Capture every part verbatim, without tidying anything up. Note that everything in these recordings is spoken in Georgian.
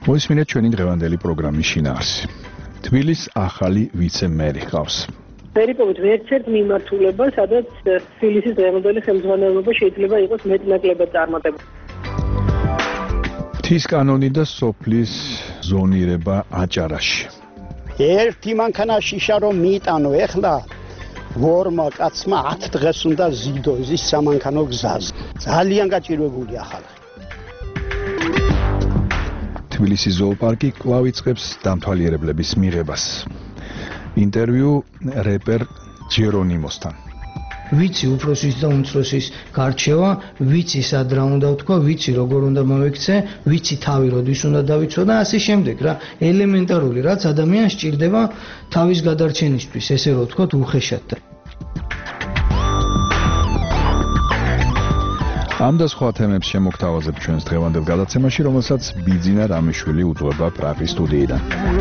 მოისმინეთ ჩვენი დღევანდელი პროგრამის შინაარსი. თბილისის ახალი ვიცე-მერი ჰყავს. ვერიპოვით ერთ-ერთ მიმართულება, სადაც თბილისის დღევანდელი ხელმძღვანელობა შეიძლება იყოს მეტნაკლებად წარმატებული. მთის კანონი და სოფლის ზონირება აჭარაში. ერთი მანქანა შიშა რომ მიიტანო ეხლა ვორმა კაცმა ათ დღეს უნდა ზიდო ის სამანქანო გზას. ძალიან გაჭირვებულია ხალხი. თბილისის ზოოპარკი კვლავ იწყებს დამთვალიერებლების მიღებას. ინტერვიუ რეპერ ჯერონიმოსთან. ვიცი უფროსის და უმცროსის გარჩევა, ვიცი სად რა უნდა ვთქვა, ვიცი როგორ უნდა მოვიქცე, ვიცი თავი როდის უნდა დავიცვა და ასე შემდეგ რა. ელემენტარული რაც ადამიანს სჭირდება თავის გადარჩენისთვის, ესე რომ ვთქვათ უხეშად. ამ და სხვა თემებს შემოგთავაზებ ჩვენს დღევანდელ გადაცემაში, რომელსაც ბიძინა რამიშვილი უძღვება პრაღის სტუდიიდან.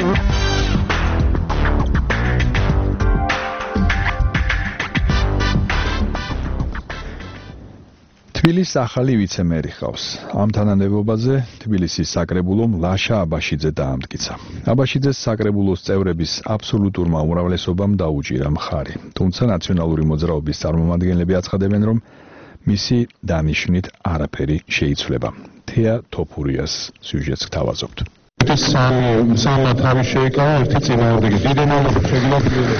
თბილისის ახალი ვიცე-მერი ჰყავს. ამ თანამდებობაზე თბილისის საკრებულომ ლაშა აბაშიძე დაამტკიცა. აბაშიძეს საკრებულოს წევრების აბსოლუტურმა უმრავლესობამ დაუჭირა მხარი. თუმცა ნაციონალური მოძრაობის წარმომადგენლები აცხადებენ, რომ მისი დანიშვნით არაფერი შეიცვლება. თეა თოფურიას სიუჟეტს გთავაზობთ. ეს სამი სამმა თავი შეიკავა, ერთი წინააღმდეგი. დიდი მადლობა შეგნებილებთ.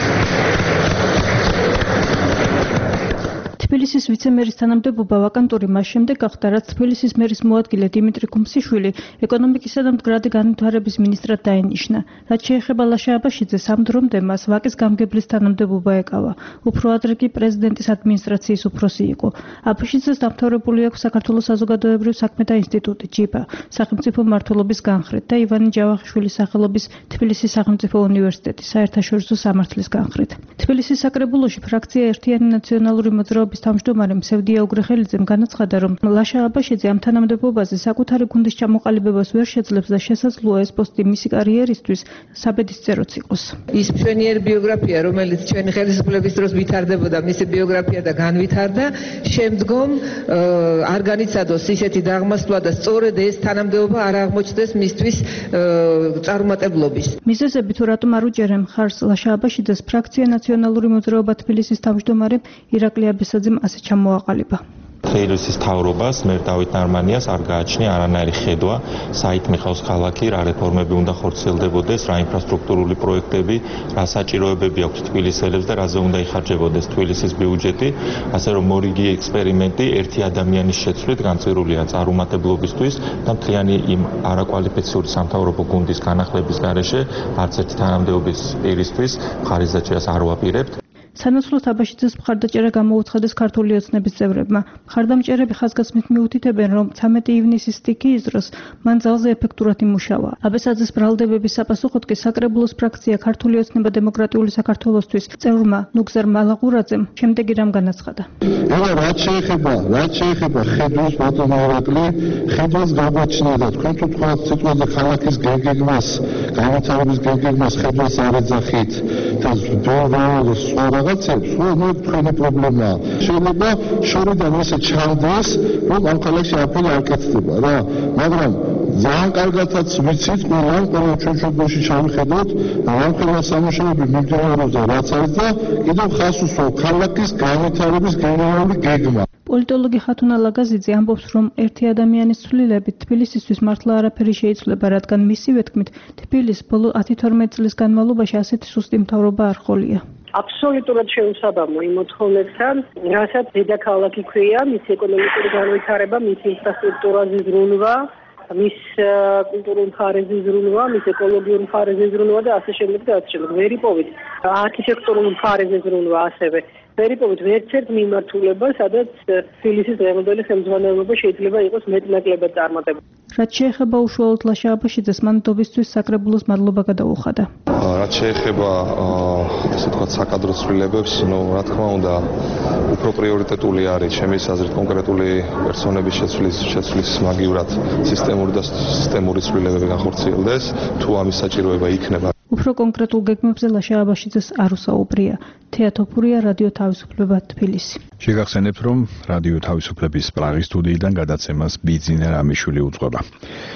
თბილისის ვიცე-მერის თანამდებობა ვაკანტური მას შემდეგ გახდა, რაც თბილისის მერის მოადგილე დიმიტრი კუმსიშვილი ეკონომიკისა და მდგრადი განვითარების მინისტრად დაინიშნა. რაც შეეხება ლაშა აბაშიძეს, ამ დრომდე მას ვაკის გამგებლის თანამდებობა ეკავა. უფრო ადრე კი პრეზიდენტის ადმინისტრაციის უფროსი იყო. აბაშიძეს დამთავრებული აქვს საქართველოს საზოგადოებრივ საქმეთა ინსტიტუტი ჯიბა, სახელმწიფო მმართველობის განხრით და ივანე ჯავახიშვილის სახელობის თბილისის სახელმწიფო უნივერსიტეტი საერთაშორისო სამართლის განხრით. თბილისის საკრებულოში ფრაქცია ერთიანი ნაციონალური მოძრაობის თავმჯდომარე მსევდია უგრეხელიძემ განაცხადა, რომ ლაშა აბაშიძე ამ თანამდებობაზე საკუთარი გუნდის ჩამოყალიბებას ვერ შეძლებს და შესაძლოა ეს პოსტი მისი კარიერისთვის საბედისწეროც იყოს. ის მშვენიერი ბიოგრაფია, რომელიც ჩვენი ხელისუფლების დროს ვითარდებოდა, მისი ბიოგრაფია და განვითარდა, შემდგომ არ განიცადოს ისეთი დაღმასვლა და სწორედ ეს თანამდებობა არ აღმოჩნდეს მისთვის წარუმატებლობის. მიზეზები თუ რატომ არ უჭერენ მხარს ლაშა აბაშიძეს, ფრაქცია ნაციონალური მოძრაობა თბილისის თავმჯდომარე ირაკლი აბესაძემ ასე ჩამოაყალიბა. თბილისის მთავრობას მერ დავით ნარმანიას არ გააჩნია არანაირი ხედვა, საით მიხავს ქალაქი, რა რეფორმები უნდა ხორციელდებოდეს, რა ინფრასტრუქტურული პროექტები, რა საჭიროებები აქვს თბილისელებს და რაზე უნდა იხარჯებოდეს თბილისის ბიუჯეტი, ასე რომ მორიგი ექსპერიმენტი ერთი ადამიანის შეცვლით განწირულია წარუმატებლობისთვის და მთლიანი იმ არაკვალიფიციური სამთავრობო გუნდის განახლების გარეშე არც ერთი თანამდებობის პირისთვის მხარისდაჭერას არ ვაპირებთ. სანაცვლოდ აბაშიძეს მხარდაჭერა გამოუცხადეს ქართული ოცნების წევრებმა. მხარდამჭერები ხაზგასმით მიუთითებენ, რომ ცამეტი ივნისის სტიქიის დროს მან ძალზე ეფექტურად იმუშავა. აბესაძეს ბრალდებების საპასუხოდ კი საკრებულოს ფრაქცია ქართული ოცნება დემოკრატიული საქართველოსთვის წევრმა ნუგზარ მალაღურაძემ შემდეგი რამ განაცხადა. ეხლა რაც შეეხება, რაც შეეხება ხედვის ბატონო ირაკლი, ხედვას გაგვაჩნია და თქვენ თუ თქვათ სიტყვაზე ქალაქის გეგმას, განვითარების გეგმას ხედვას არ ეძახით და სხვა რაღაცებს, ხო, თქვენი პრობლემაა. შეიძლება შორიდან ესე ჩანდეს, რომ ამ ქალაქში არაფერი არ კეთდება რა, მაგრამ ძალიან კარგადაც ვიცით, ყველამ ყველა ჩვენ შეგოში ჩავიხედოთ, ამ ყველა სამუშაოები მიმდინარეობს და რაც არის და კიდევ ხას უსვამთ ქალაქის განვითარების გენერალური გეგმა. პოლიტოლოგი ხათუნა ლაგაზიძე ამბობს, რომ ერთი ადამიანის ცვლილებით თბილისისთვის მართლა არაფერი შეიცვლება, რადგან მისივე თქმით, თბილისს ბოლო ათი თორმეტი წლის განმავლობაში ასეთი სუსტი მთავრობა არ ჰყოლია. აბსოლუტურად შეუსაბამო იმ მოთხოვნებთან, რასაც დედაქალაქი ქვია, მის ეკონომიკური განვითარება, მის ინფრასტრუქტურაზე ზრუნვა, მის კულტურულ მხარეზე ზრუნვა, მის ეკოლოგიურ მხარეზე ზრუნვა და ასე შემდეგ და ასე შემდეგ. ვერიპოვით არქიტექტურულ მხარეზე ზრუნვა ასევე. ვერიპოვით ერთ-ერთ მიმართულება, სადაც თბილისის დღევანდელი ხელმძღვანელობა შეიძლება იყოს მეტნაკლებად წარმატებული. რაც შეეხება უშუალოდ ლაშა აბაშიძეს, მან დობისთვის საკრებულოს მადლობა გადაუხადა. რაც შეეხება ასე ვთქვათ საკადრო ცვლილებებს, ნუ რა თქმა უნდა, უფრო პრიორიტეტული არის ჩემი აზრით კონკრეტული პერსონების შეცვლის შეცვლის მაგივრად სისტემური და სისტემური ცვლილებები განხორციელდეს, თუ ამის საჭიროება იქნება. უფრო კონკრეტულ გეგმებზე ლაშა აბაშიძეს არ უსაუბრია. თეა თოფურია, რადიო თავისუფლება, თბილისი. შეგახსენებთ, რომ რადიო თავისუფლების პრაღის სტუდიიდან გადაცემას ბიძინა რამიშვილი უძღვება.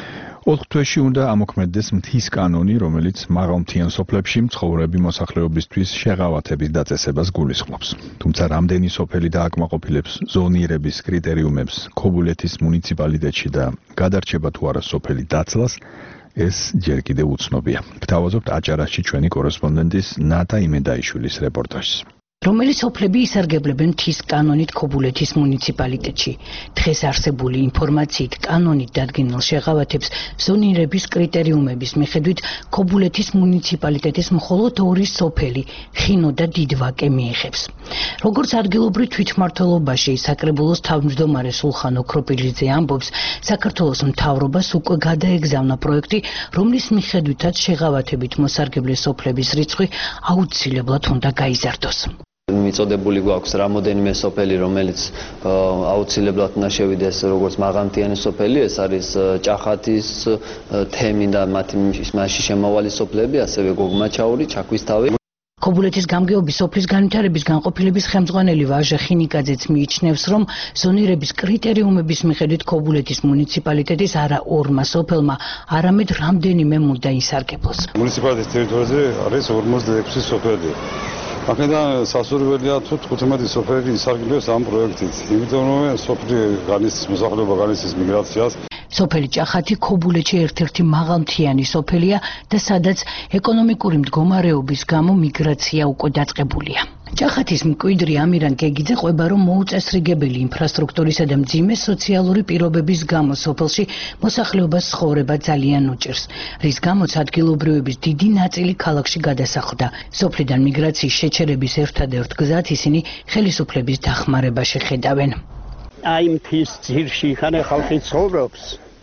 ოთხ თვეში უნდა ამოქმედდეს მთის კანონი, რომელიც მაღალმთიან სოფლებში მცხოვრები მოსახლეობისთვის შეღავათების დაწესებას გულისხმობს. თუმცა რამდენი სოფელი დააკმაყოფილებს ზონირების კრიტერიუმებს ქობულეთის მუნიციპალიტეტში და გადარჩება თუ არა სოფელი დაცლას, ეს ჯერ კიდევ უცნობია. გთავაზობთ აჭარაში ჩვენი კორესპონდენტის ნატა იმედაიშვილის რეპორტაჟს. რომელიც სოფლები ისარგებლებენ მთის კანონით ქობულეთის მუნიციპალიტეტში. დღეს არსებული ინფორმაციით კანონით დადგენილ შეღავათებს ზონირების კრიტერიუმების მიხედვით ქობულეთის მუნიციპალიტეტის მხოლოდ ორი სოფელი, ხინო და დიდვაკე მიიღებს. როგორც ადგილობრივ თვითმმართველობაში საკრებულოს თავმჯდომარე სულხან ოქროპილიძე ამბობს, საქართველოს მთავრობას უკვე გადაეგზავნა პროექტი, რომლის მიხედვითაც შეღავათებით მოსარგებლე სოფლების რიცხვი აუცილებლად უნდა გაიზარდოს. მიწოდებული გვაქვს რამოდენიმე სოფელი, რომელიც აუცილებლად უნდა შევიდეს როგორც მაღალმთიანი სოფელი, ეს არის ჭახათის, თემი და მათი მასში შემავალი სოფლები, ასევე გოგმაჩაური, ჩაქვისთავი. ქობულეთის გამგეობის სოფლის განვითარების განყოფილების ხელმძღვანელი ვაჟა ხინიკაძეც მიიჩნევს, რომ ზონირების კრიტერიუმების მიხედვით ქობულეთის მუნიციპალიტეტის არა ორმა სოფელმა, არამედ რამდენიმე უნდა ისარგებლოს. მუნიციპალიტეტის ტერიტორიაზე არის ორმოცდაექვსი სოფელი. აქედან სასურველია თუ თხუთმეტი სოფელი ისარგებლებს ამ პროექტით, იმიტომ რომ სოფელი განიცდის მოსახლეობა განიცდის მიგრაციას. სოფელი ჭახათი ქობულეთში ერთ-ერთი მაღალმთიანი სოფელია და სადაც ეკონომიკური მდგომარეობის გამო მიგრაცია უკვე დაწყებულია. ჭახათის მკვიდრი ამირან გეგიძე ყვება, რომ მოუწესრიგებელი ინფრასტრუქტურისა და მძიმე სოციალური პირობების გამო სოფელში მოსახლეობას ცხოვრება ძალიან უჭირს, რის გამოც ადგილობრივების დიდი ნაწილი ქალაქში გადასახლდა. სოფლიდან მიგრაციის შეჩერების ერთადერთ გზად ისინი ხელისუფლების დახმარებაში ხედავენ. აი მთის ძირში ხანე ხალხი ცხოვრობს.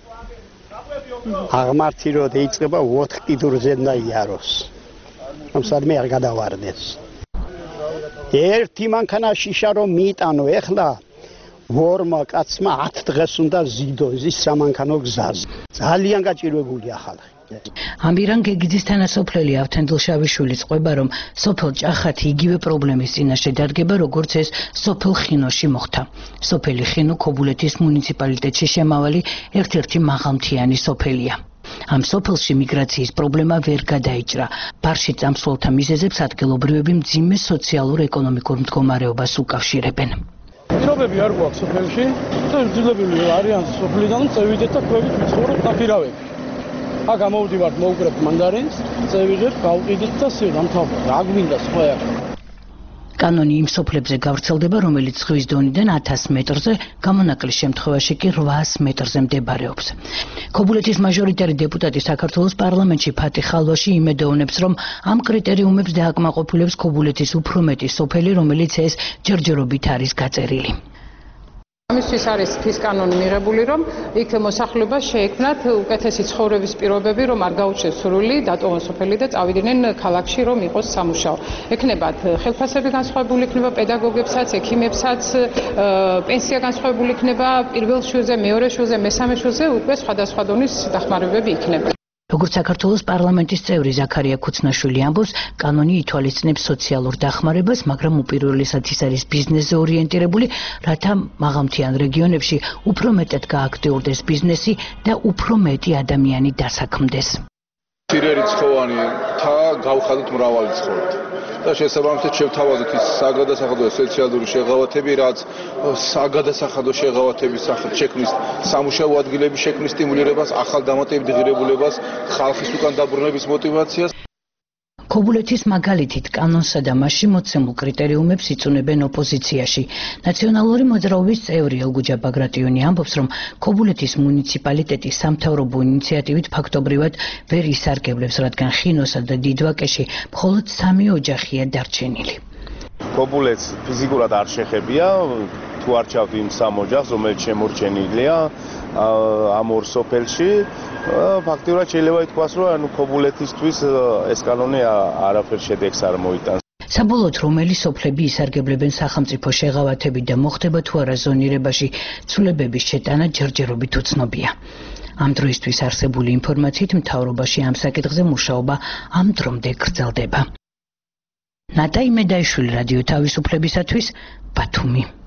აღმართი რო დაიწყება ოთხ კიდურზე და იაროს. ამ სადმე არ გადავარდეს. ერთი მანქანა შიშა რომ მიიტანო, ეხლა ორმა კაცმა ათ დღეს უნდა ზიდო ის სამანქანო გზაზე. ძალიან გაჭირვებულია ხალხი. ამირან გეგიძის თანასოფლელი ავთანდილშავიშვილის ყვება, რომ სოფელ ჭახათი იგივე პრობლემის წინაშე დადგება, როგორც ეს სოფელ ხინოში მოხდა. სოფელი ხინო ქობულეთის მუნიციპალიტეტში შემავალი ერთ-ერთი მაღალმთიანი სოფელია. ამ სოფელში მიგრაციის პრობლემა ვერ გადაიჭრა. ბარში წამსვლელთა მიზეზებს ადგილობრივები მძიმე სოციალურ-ეკონომიკურ მდგომარეობას უკავშირებენ. პირობები არ გვაქვს სოფელში, და ძილობილი არიან სოფლიდან წევიდეთ და ქვევით ვიცხოვრობ ნაპირავები. აქ გამოვდივართ, მოვუკრებთ მანდარინს, წევიდეთ, გავყიდით და სირამთავრა. რა გვინდა სხვა აქ. კანონი იმ სოფლებზე გავრცელდება, რომელიც ზღვის დონიდან ათას მეტრზე, გამონაკლის შემთხვევაში კი რვაას მეტრზე მდებარეობს. ქობულეთის მაჟორიტარი დეპუტატი საქართველოს პარლამენტში ფათი ხალვაში იმედოვნებს, რომ ამ კრიტერიუმებს დააკმაყოფილებს ქობულეთის უფრო მეტი სოფელი, რომელიც ეს ჯერჯერობით არის გაწერილი. ამისთვის არის მთის კანონი მიღებული, რომ იქ მოსახლეობას შეექმნათ უკეთესი ცხოვრების პირობები, რომ არ გაუჩნდეს სურვილი დატოვონ სოფელი და წავიდნენ ქალაქში, რომ იყოს სამუშაო. ექნებათ ხელფასები განსხვავებული იქნება პედაგოგებსაც, ექიმებსაც, პენსია განსხვავებული იქნება, პირველ შვილზე, მეორე შვილზე, მესამე შვილზე უკვე სხვადასხვა დონის დახმარებები იქნება. როგორც საქართველოს პარლამენტის წევრი ზაქარია ქუცნაშვილი ამბობს, კანონი ითვალისწინებს სოციალურ დახმარებას, მაგრამ უპირველესად ის არის ბიზნესზე ორიენტირებული, რათა მაღალმთიან რეგიონებში უფრო მეტად გააქტიურდეს ბიზნესი და უფრო მეტი ადამიანი დასაქმდეს. მცირერიცხოვანი თა გავხადოთ მრავალი ცხოვრება. და შესაბამისად შევთავაზოთ ის საგადასახადო სოციალური შეღავათები, რაც საგადასახადო შეღავათების სახით შექმნის სამუშაო ადგილების შექმნის სტიმულირებას, ახალ დამატებითი ღირებულებას, ხალხის უკან დაბრუნების мотивაციას. ქობულეთის მაგალითით კანონსა და მასში მოცემულ კრიტერიუმებს იწუნებენ ოპოზიციაში. ნაციონალური მოძრაობის წევრი ელგუჯა ბაგრატიონი ამბობს, რომ ქობულეთის მუნიციპალიტეტი სამთავრობო ინიციატივით ფაქტობრივად ვერ ისარგებლებს, რადგან ხინოსა და დიდვაკეში მხოლოდ სამი ოჯახია დარჩენილი. ქობულეთს ფიზიკურად არ შეხებია, თუ არ ჩავთ იმ სამ ოჯახს, რომელიც შემორჩენილია ამ ორ სოფელში, ფაქტიურად შეიძლება ითქვას, რომ ანუ ქობულეთისთვის ეს კანონი არაფერ შედეგს არ მოიტანს. საბოლოოდ რომელი სოფლები ისარგებლებენ სახელმწიფო შეღავათებით და მოხდება თუ არა ზონირებაში, ცვლილებების შეტანა ჯერჯერობით უცნობია. ამ დროისთვის არსებული ინფორმაციით მთავრობაში ამ საკითხზე მუშაობა ამ დრომდე გრძელდება. ნატა იმედაიშვილი, რადიო თავისუფლებისათვის, ბათუმი.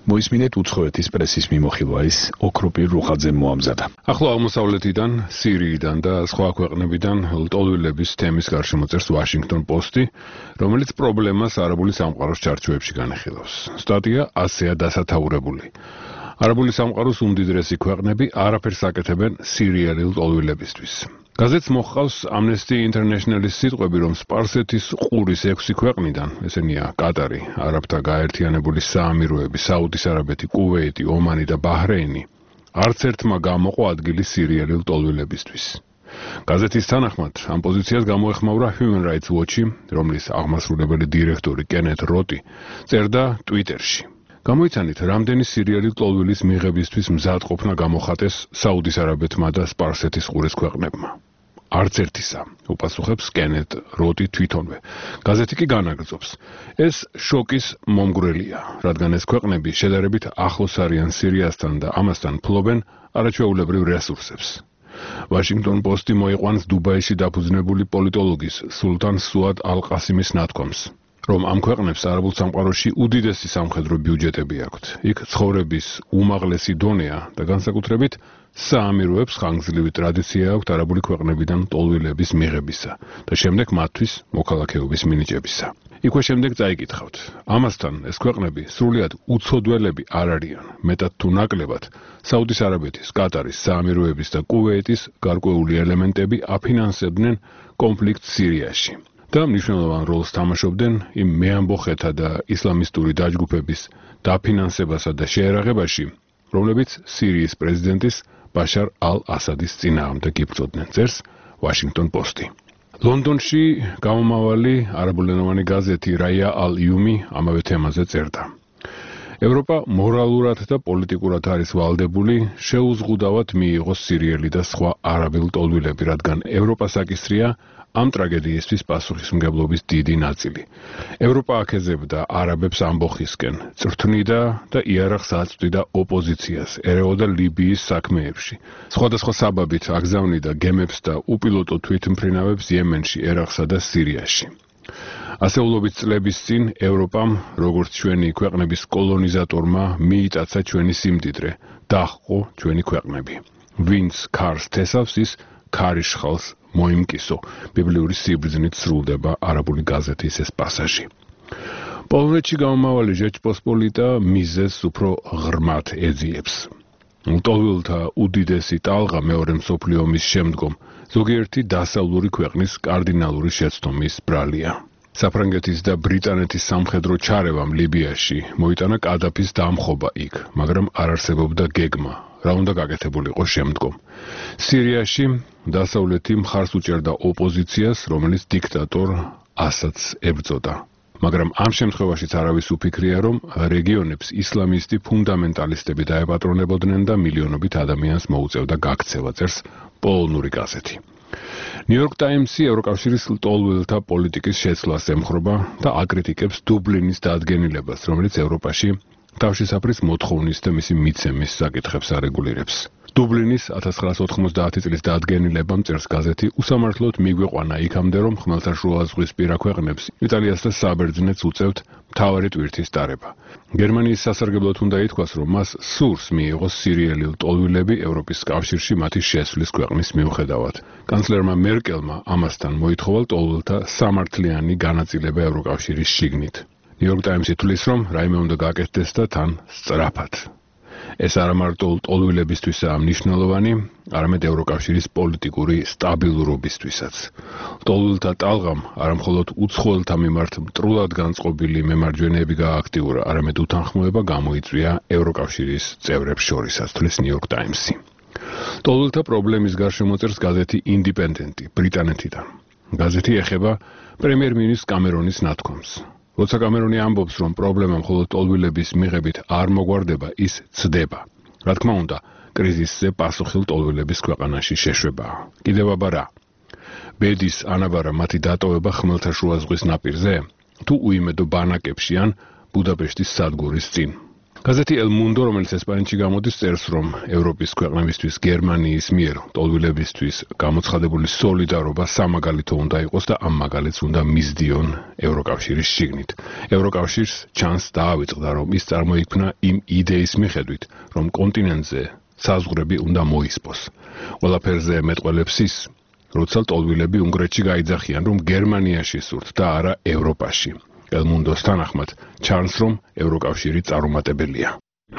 მოისმინეთ უცხოეთის პრესის მიმოხილვა ის ოქროპირ რუხაძემ მოამზადა. ახლო აღმოსავლეთიდან, სირიიდან და სხვა ქვეყნებიდან ლტოლვილების თემის გარშემო წერს Washington Post-ი, რომელიც პრობლემას არაბული სამყაროს ჩარჩოებში განეხილავს. სტატია ასეა დასათაურებული. არაბული სამყაროს უმდიდრესი ქვეყნები არაფერს აკეთებენ სირიელი ლტოლვილებისთვის. გაზეთს მოჰყავს Amnesty International-ის სიტყვები, რომ სპარსეთის ყურის ექვსი ქვეყნიდან, ესენია კატარი, არაბთა გაერთიანებული საამიროები, საუდის არაბეთი, კუვეიტი, ომანი და ბაჰრეინი, არც ერთმა გამოყო ადგილი სირიელი ლტოლვილებისთვის. გაზეთის თანახმად, ამ პოზიციას გამოეხმაურა Human Rights Watch-ი, რომლის აღმასრულებელი დირექტორი კენეთ როტი წერდა Twitter-ში. გამოიცანით, რამდენი სირიელი ლტოლვილის მიღებისთვის მზადყოფნა გამოხატეს საუდის არაბეთმა და სპარსეთის ყურის ქვეყნებმა. არც ერთისა, უპასუხებს კენეთ როტი თვითონვე. გაზეთი კი განაგრძობს. ეს შოკის მომგვრელია, რადგან ეს ქვეყნები შედარებით ახლოს არიან სირიასთან და ამასთან ფლობენ არაჩვეულებრივ რესურსებს. Washington Post-ი მოიყვანს დუბაიში დაფუძნებული პოლიტოლოგის სულთან სუად ალ-ყასიმის ნათქვამს, რომ ამ ქვეყნებს არაბულ სამყაროში უდიდესი სამხედრო ბიუჯეტები აქვთ. იქ ცხოვრების უმაღლესი დონეა და განსაკუთრებით საამიროებს ხანგრძლივი ტრადიცია აქვთ არაბული ქვეყნებიდან ლტოლვილების მიღებისა და შემდეგ მათთვის მოქალაქეობის მინიჭებისა. იქვე შემდეგ წაიკითხავთ. ამასთან ეს ქვეყნები სრულიად უცოდველები არ არიან, მეტად თუ ნაკლებად საუდის არაბეთის, კატარის, საამიროების და კუვეიტის გარკვეული ელემენტები აფინანსებდნენ კონფლიქტს სირიაში. და მნიშვნელოვან როლს თამაშობდნენ იმ მეამბოხეთა და ისლამისტური დაჯგუფების დაფინანსებასა და შეერაღებაში, რომლებიც სირიის პრეზიდენტის ბაშარ ალ-ასადის წინააღმდეგ იბრძოდნენ, წერს Washington Post-ი. ლონდონში გამომავალი არაბულენოვანი გაზეთი რაია ალ-იუმი ამავე თემაზე წერდა. ევროპა მორალურად და პოლიტიკურად არის ვალდებული შეუზღუდავად მიიღოს სირიელი და სხვა არაბი ლტოლვილები, რადგან ევროპას აკისრია ამ ტრაგედიისთვის პასუხისმგებლობის დიდი ნაწილი. ევროპა აქეზებდა არაბებს ამბოხისკენ, წვრთნიდა და იარაღს აწვდიდა ოპოზიციას, ერეოდა ლიბიის საქმეებში. სხვადასხვა საბაბით აგზავნიდა გემებს და უპილოტო თვითმფრინავებს იემენში, ერაყსა და სირიაში. ასეულობით წლების წინ ევროპამ, როგორც ჩვენი ქვეყნების კოლონიზატორმა, მიიტაცა ჩვენი სიმდიდრე, დაჰყო ჩვენი ქვეყნები. ვინც ქარს თესავს, ის ქარიშხალს მოიმკისო. ბიბლიური სიბრძნით სრულდება არაბული გაზეთის ეს პასაჟი. პოლონეთში გამომავალი ჟეჩპოსპოლიტა მიზეზს უფრო ღრმად ეძიებს. ლტოლვილთა უდიდესი ტალღა მეორე მსოფლიო ომის შემდგომ ზოგიერთი დასავლური ქვეყნის კარდინალური შეცდომის ბრალია. საფრანგეთის და ბრიტანეთის სამხედრო ჩარევამ ლიბიაში მოიტანა კადაფის დამხობა იქ, მაგრამ არ არსებობდა გეგმა, რა უნდა გაკეთებულიყო შემდგომ. სირიაში დასავლეთი მხარს უჭერდა ოპოზიციას, რომელიც დიქტატორ ასადს ებრძოდა. მაგრამ ამ შემთხვევაშიც არავის უფიქრია, რომ რეგიონებს ისლამისტი ფუნდამენტალისტები დაეპატრონებოდნენ და მილიონობით ადამიანს მოუწევდა გაქცევა, წერს პოლონური გაზეთი. New York Times-ი ევროკავშირის ლტოლვილთა პოლიტიკის შეცვლას ემხრობა და აკრიტიკებს დუბლინის დადგენილებას, რომელიც ევროპაში თავშესაფრის მოთხოვნის და მისი მიცემის საკითხებს არეგულირებს. დუბლინის ათას ცხრაასი ოთხმოცდაათი წლის დადგენილებამ, წერს გაზეთი, უსამართლოდ მიგვიყვანა იქამდე, რომ ხმელთაშუაზღვისპირა ქვეყნებს, იტალიას და საბერძნეთს უწევთ მთავარი ტვირთის ტარება. გერმანიის სასარგებლოდ უნდა ითქვას, რომ მას სურს მიიღოს სირიელი ლტოლვილები ევროპის კავშირში მათი შესვლის ქვეყნის მიუხედავად. კანცლერმა მერკელმა ამასთან მოითხოვა ლტოლვილთა სამართლიანი განაწილება ევროკავშირის შიგნით. New York Times-ი თვლის, რომ რაიმე უნდა გაკეთდეს და თან სწრაფად. ეს არა მარტო ლტოლვილებისთვისაა მნიშვნელოვანი, არამედ ევროკავშირის პოლიტიკური სტაბილურობისთვისაც. ლტოლვილთა ტალღამ არა მხოლოდ უცხოელთა მიმართ მტრულად განწყობილი მემარჯვენეები გააქტიურა, არამედ უთანხმოება გამოიწვია ევროკავშირის წევრებს შორისაც, თვლის New York Times-ი. ლტოლვილთა პრობლემის გარშემო წერს გაზეთი ინდიპენდენტი ბრიტანეთიდან. გაზეთი ეხება პრემიერ-მინისტრ კამერონის ნათქვამს. როცა კამერონი ამბობს, რომ პრობლემა მხოლოდ ლტოლვილების მიღებით არ მოგვარდება, ის ცდება. რა თქმა უნდა, კრიზისზე პასუხი ლტოლვილების ქვეყანაში შეშვებაა. კიდევ აბა რა? ბედის ანაბარა მათი დატოვება ხმელთაშუა ზღვის ნაპირზე, თუ უიმედო ბანაკებში ან ბუდაპეშტის სადგურის წინ. გაზეთი El Mundo, რომელიც ესპანეთში გამოდის, წერს, რომ ევროპის ქვეყნებისთვის გერმანიის მიერ ტოლვილებისთვის გამოცხადებული სოლიდარობა სამაგალითო უნდა იყოს და ამ მაგალითს უნდა მისდიონ ევროკავშირის შიგნით. ევროკავშირს ჩანს დაავიწყდა, რომ ის წარმოიქმნა იმ იდეის მიხედვით, რომ კონტინენტზე საზღვრები უნდა მოისპოს. ყველაფერზე მეტყველებს ის, როცა ტოლვილები უნგრეთში გაიძახიან, რომ გერმანიაში სურთ და არა ევროპაში. El Mundos თანახმად ჩანს, რომ ევროკავშირი წარუმატებელია.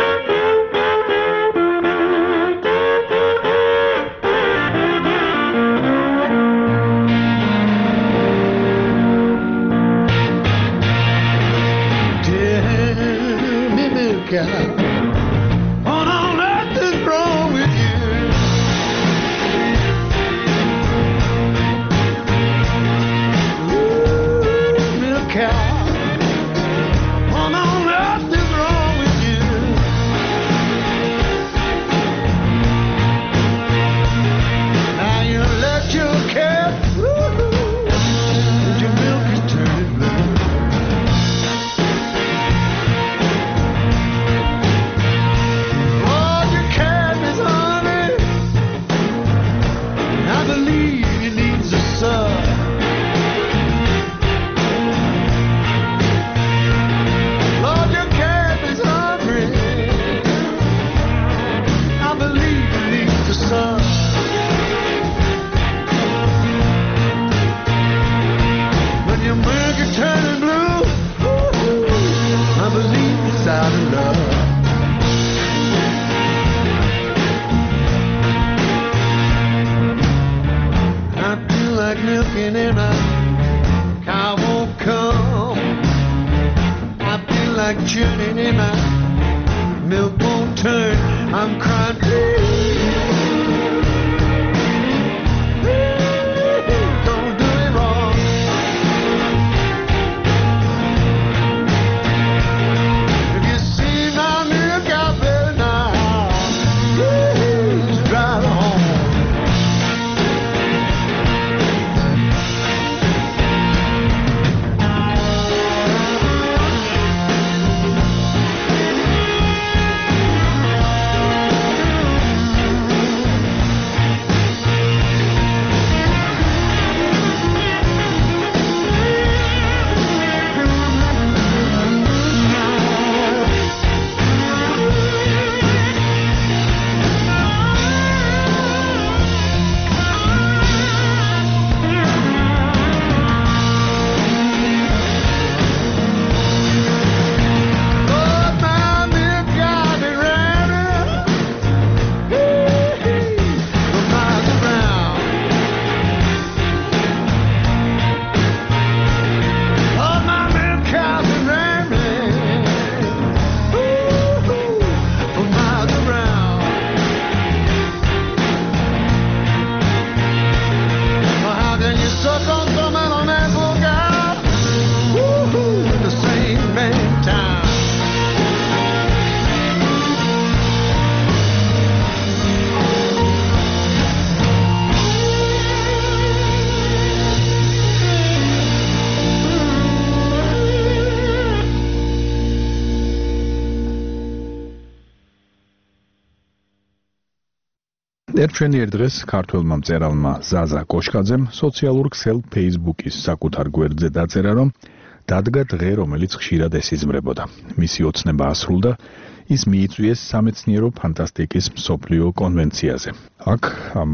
ერჩვენიერ დღეს ქართველმა მწერალმა ზაზა კოშკაძემ სოციალურ ქსელ Facebook-ის საკუთარ გვერდზე დაწერა, რომ დადგა დღე, რომელიც ხშირად ესიზმრებოდა. მისი ოცნება ასრულდა, ის მიიწვიეს სამეცნიერო ფანტასტიკის მსოფლიო კონვენციაზე. აქ ამ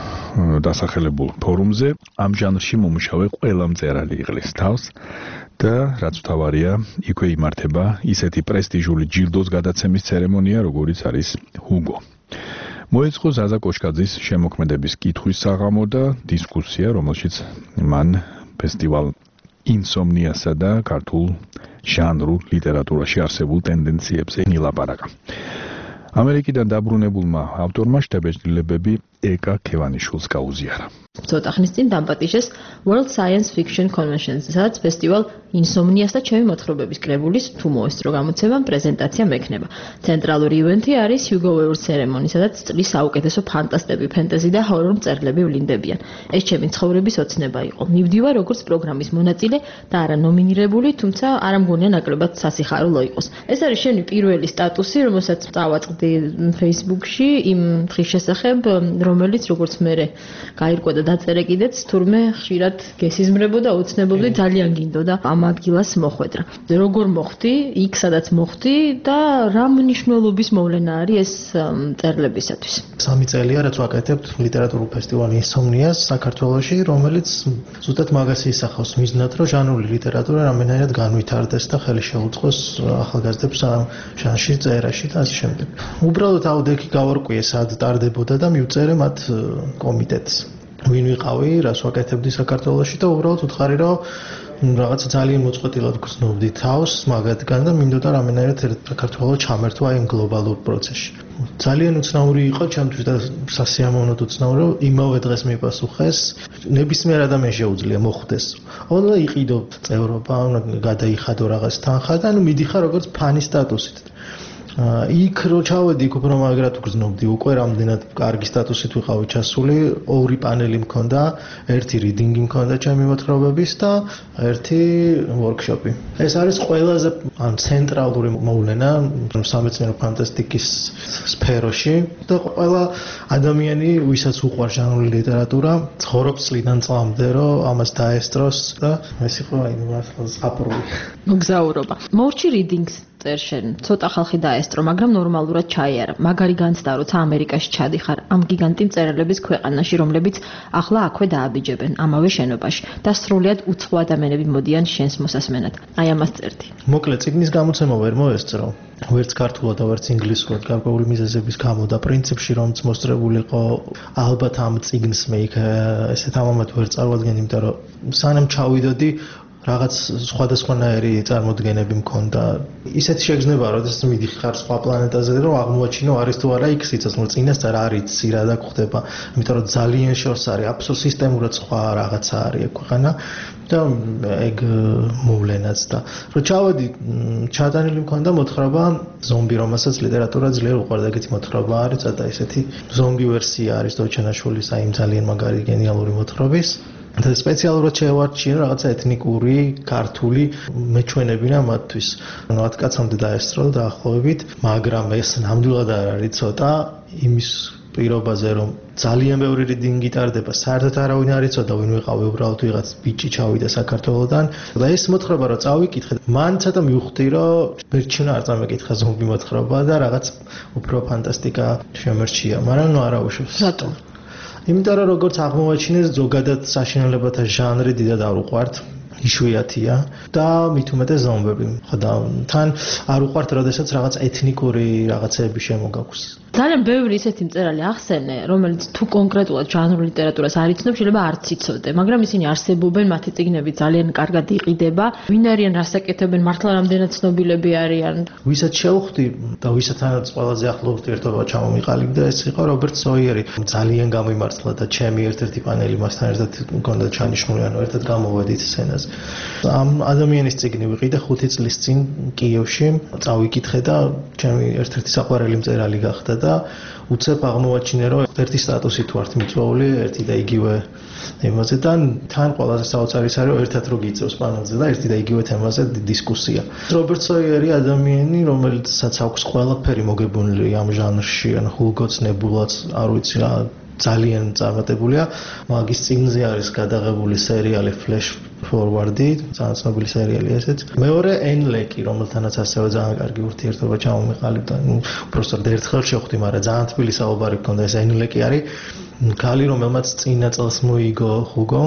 დასახელებულ ფორუმზე ამ ჟანრში მომუშავე ყველა მწერალი იღლის თავს და რაც თავარია, იქვე იმართება ისეთი პრესტიჟული ჯილდოს გადაცემის ცერემონია, როგორიც არის ჰუგო. მოეწყო ზაზა კოშკაძის შემოქმედების კითხვის საღამო და დისკუსია, რომელშიც მან ფესტივალ ინსომნიასა და ქართულ ჟანრულ ლიტერატურაში არსებულ ტენდენციებზე ილაპარაკა. ამერიკიდან დაბრუნებულმა ავტორმა შთაბეჭდილებები ეკა ქევანიშვილს გაუზიარა. ცოტა ხნის წინ დამპატიშეს World Science Fiction Convention-ზე, სადაც ფესტივალ ინსომნიას და ჩემი მოთხრობების კრებულის თუ მოესწრო გამოცემამ პრეზენტაცია მექნება. ცენტრალური ივენთი არის Hugo Award ceremony, სადაც წლის საუკეთესო ფანტასტები, ფენტეზი და ჰორორ მწერლები ვლინდებიან. ეს ჩემი ცხოვრების ოცნება იყო. მივდივარ როგორც პროგრამის მონაწილე და არა ნომინირებული, თუმცა არ მგონია ნაკლებად სასიხარულო იყოს. ეს არის შენი პირველი სტატუსი, რომელსაც წავაწყდი Facebook-ში იმ დღის შესახებ, რომელიც როგორც მე გაირკვა და დაწერე კიდეც, თურმე ხშირად გესიზმრებოდა, ოცნებობდი, ძალიან გინდოდა ამ ადგილას მოხვედრა. როგორ მოხდი, იქ სადაც მოხდი და რა მნიშვნელობის მოვლენა არის ეს მწერლებისათვის? სამი წელია რაც ვაკეთებთ ლიტერატურულ ფესტივალ ინსომნიას საქართველოში, რომელიც ზუსტად მაგას ისახავს მიზნად, რომ ჟანრული ლიტერატურა რამდენად განვითარდეს და ხელი შეუწყოს ახალგაზრდებს ჟანრში, წერაში და ასე შემდეგ. უბრალოდ აუდექი გავარკვიე, სად ტარდებოდა და მივწერე მათ კომიტეტს. ვინ ვიყავი, რას ვაკეთებდი საქართველოში და უბრალოდ უთხარი, რომ რაღაცა ძალიან მოწყვეტილად გრძნობდი თავს მაგათგან და მინდოდა რამდენად საქართველოს ჩამერთვა იმ გლობალურ პროცესში. ძალიან უცნაური იყო ჩემთვის და სასიამოვნოდ უცნაური, რომ იმავე დღეს მიპასუხეს, ნებისმიერ ადამიანს შეუძლია მოხვდეს. უნდა იყიდო წევრობა, უნდა გადაიხადო რაღაც თანხა და ანუ მიდიხარ როგორც ფანის სტატუსით. იქ რო ჩავედი, უფრო მაგრად ვგრძნობდი, უკვე რამდენად კარგი სტატუსით ვიყავი ჩასული, ორი პანელი მქონდა, ერთი რიდინგი მქონდა ჩემი მოთხრობების და ერთი ვორქშოპი. ეს არის ყველაზე ან ცენტრალური მოვლენა სამეცნიერო ფანტასტიკის სფეროში და ყველა ადამიანი, ვისაც უყვარს ჟანრული ლიტერატურა, ცხოვრობს წლიდან წლამდე, რომ ამას დაესწროს და ეს იყო აი მართლა ზღაპრული. მოგზაურობა. მოურჩი რიდინგს წერშენ, ცოტა ხალხი დაესწრო, მაგრამ ნორმალურად ჩაიარა. მაგარი განცდა, როცა ამერიკაში ჩადიხარ, ამ გიგანტი მწერლების ქვეყანაში, რომლებიც ახლა აქვე დააბიჯებენ, ამავე შენობაში და სრულიად უცხო ადამიანები მოდიან შენს მოსასმენად. აი ამას წერდი. მოკლედ, წიგნის გამოცემა ვერ მოესწრო. ვერც ქართულად და ვერც ინგლისურად გარკვეული მიზეზების გამო და პრინციპში რომც მოსწრებულიყო, ალბათ ამ წიგნს მე იქ ესეთ ამამად ვერ წარვადგენ, იმიტომ რომ სანამ ჩავიდოდი რაღაც სხვადასხვანაირი წარმოდგენები მქონდა. ისეთი შეგრძნება, როდესაც მიდიხარ სხვა პლანეტაზე, რომ აღმოაჩინო არის თუ არა იქ სიცოცხლე, წინასწარ არის ცირა და გვხდება, იმიტომ რომ ძალიან შორს არის, აბსოლუტურად სისტემურად სხვა რაღაცა არის ეგ ქვეყანა და ეგ მოვლენაც და რო ჩავედი, ჩატანილი მქონდა მოთხრობა ზომბი, რომელსაც ლიტერატურა ძლიერ უყვარდა, ეგეთი მოთხრობა არის, ცოტა ისეთი ზომბი ვერსია არის დოჩანაშვილის აი ძალიან მაგარი გენიალური მოთხრობის. და სპეციალურად შევარჩიე რაღაცა ეთნიკური, ქართული მეჩვენებინა მათთვის. ანუ ათ კაცამდე დაესწრო დაახლოებით, მაგრამ ეს ნამდვილად არ არის ცოტა იმის პირობაზე, რომ ძალიან ბევრი რიდინგი ტარდება, საერთოდ არავინ არ იცოდა, ვინ ვიყავი, უბრალოდ ვიღაც ბიჭი ჩავიდა საქართველოდან და ეს მოთხრობა რო წავიკითხე, მან ცოტა მივხვდი, რომ ვერჩინა არ წამეკითხა ზომბი მოთხრობა და რაღაც უფრო ფანტასტიკა შემერჩია, მაგრამ ნუ არა უშავს. რატომ? იმიტომ რომ როგორც აღმოვაჩინეს, ზოგადად საშინელებათა ჟანრი დიდად არ უყვართ, იშვიათია და მით უმეტეს ზომბები. ხო და თან არ უყვართ, როდესაც რაღაც ეთნიკური რაღაცები შემოგაქვს. ძალიან ბევრი ისეთი მწერალი ახსენე, რომელიც თუ კონკრეტულად ჟანრულ ლიტერატურას არ იცნობს, შეიძლება არც იცოდე, მაგრამ ისინი არსებობენ, მათი წიგნები ძალიან კარგად იყიდება. ვინ არიან, რას აკეთებენ, მართლა რამდენად ცნობილები არიან. ვისაც შევხვდი და ვისათანაც ყველაზე ახლო ურთიერთობა ჩამომიყალიბდა, ეს იყო რობერტ სოიერი. ძალიან გამიმართლა და ჩემი ერთ-ერთი პანელი მასთან ერთად მქონდა ჩანიშნული, ანუ ერთად გამოვედით სცენაზე. ამ ადამიანის წიგნი ვიყიდე ხუთი წლის წინ კიევში, წავიკითხე და ჩემი ერთ-ერთი საყვარელი მწერალი გახდა და უცებ აღმოვაჩინე, რომ ერთი სტატუსით ვართ მიწვეული, ერთი და იგივე თემაზე და თან ყველაზე საოცარი არის, რომ ერთად რო გიწევს პანელზე და ერთი და იგივე თემაზე დისკუსია. რობერტ სოიერი ადამიანი, რომელსაც აქვს ყველაფერი მოგებუნილი ამ ჟანრში, ან ჰულგოც, ნებულაც, არ ვიცი რა, ძალიან წარმატებულია. მაგის წიგნზე არის გადაღებული სერიალი Flash Forward-ი, ძალიან ცნობილი სერიალი ესეც. მეორე ენლეკი, რომელთანაც ასევე ძალიან კარგი ურთიერთობა ჩამომიყალიბდა. ნუ უბრალოდ ერთხელ შევხვდი, მაგრამ ძალიან თბილი საუბარი ჰქონდა. ეს ენლეკი არის ქალი, რომელმაც წინა წელს მოიგო ჰუგო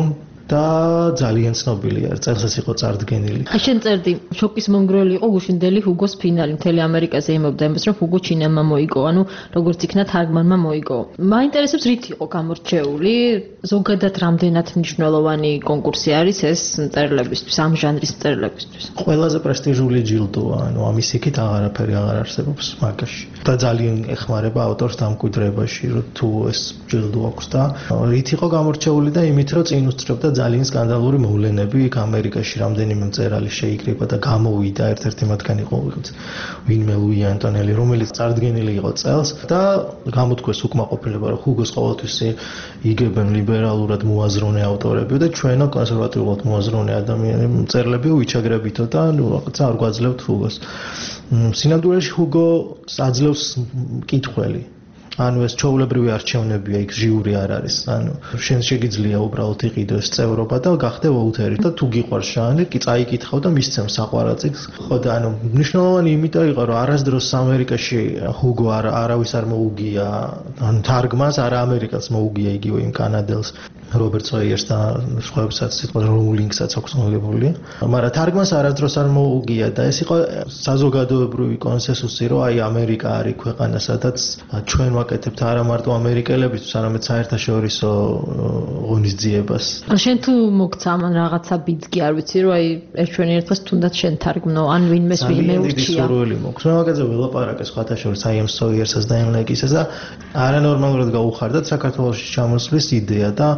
და ძალიან ცნობილია, წელსაც იყო წარდგენილი. აი შენ წერდი, შოკის მომგვრელი იყო გუშინდელი ჰუგოს ფინალი, მთელი ამერიკაზე იმობდა იმას, რომ ჰუგო ჩინელმა მოიგო, ანუ როგორც იქნა თარგმანმა მოიგო. მაინტერესებს რით იყო გამორჩეული, ზოგადად რამდენად მნიშვნელოვანი კონკურსი არის ეს მწერლებისთვის, ამ ჟანრის მწერლებისთვის. ყველაზე პრესტიჟული ჯილდოა, ანუ ამის იქით აღარაფერი აღარ არსებობს მაგაში. და ძალიან ეხმარება ავტორს დამკვიდრებაში, რომ თუ ეს ჯილდო აქვს და რით იყო გამორჩეული და იმით, რომ წინ უსწრებდა ძალიან სკანდალური მოვლენები, იქ ამერიკაში რამდენიმე მწერალი შეიკრიბა და გამოვიდა, ერთ-ერთი მათგანი იყო ვინმე ლუი ანტონელი, რომელიც წარდგენილი იყო წელს და გამოთქვეს უკმაყოფილება, რომ ჰუგოს ყოველთვის იგებენ ლიბერალურად მოაზროვნე ავტორები და ჩვენო კონსერვატიულად მოაზროვნე ადამიანები მწერლები ვიჩაგრებითო და ნუ რაღაცა არ გვაძლევთ ჰუგოს. სინამდვილეში ჰუგო აძლევს კითხველი. ანუ ეს ჩაულებრივი არჩევნებია, იქ ჟიური არ არის. ანუ შენ შეგიძლია უბრალოდ იყიდო ეს წევრობა და გახდე ვოუთერი და თუ გიყვარს ჟანრი, კი წაიკითხავ და მისცემ საყვარაწიგს. ხო და ანუ მნიშვნელოვანი იმიტომ იყო, რომ არასდროს ამერიკაში ჰუგო არ არავის არ მოუგია, ანუ თარგმანს არა ამერიკას მოუგია იგივე იმ კანადელს. რობერტ სოიერს და სხვაებსაც სიტყვა როულინგსაც აქვს მოგებული. მაგრამ თარგმანს არასდროს არ მოუგია და ეს იყო საზოგადოებრივი კონსენსუსი, რომ აი ამერიკა არის ქვეყანა, სადაც ჩვენ ვაკეთებთ არა მარტო ამერიკელებისთვის, არამედ საერთაშორისო ღონისძიებას. შენ თუ მოგცა ამან რაღაცა ბიძგი არ ვიცი, რომ აი ერთვენი ერთას თუნდაც შენ თარგმნო, ან ვინმეს ვინმე ურჩია. სურვილი მოქვს. მე მაგაზე ველაპარაკე სხვათა შორის აი ამ სოიერსას და იმ ლეკისას და არანორმალურად გაუხარდათ საქართველოში ჩამოსვლის იდეა და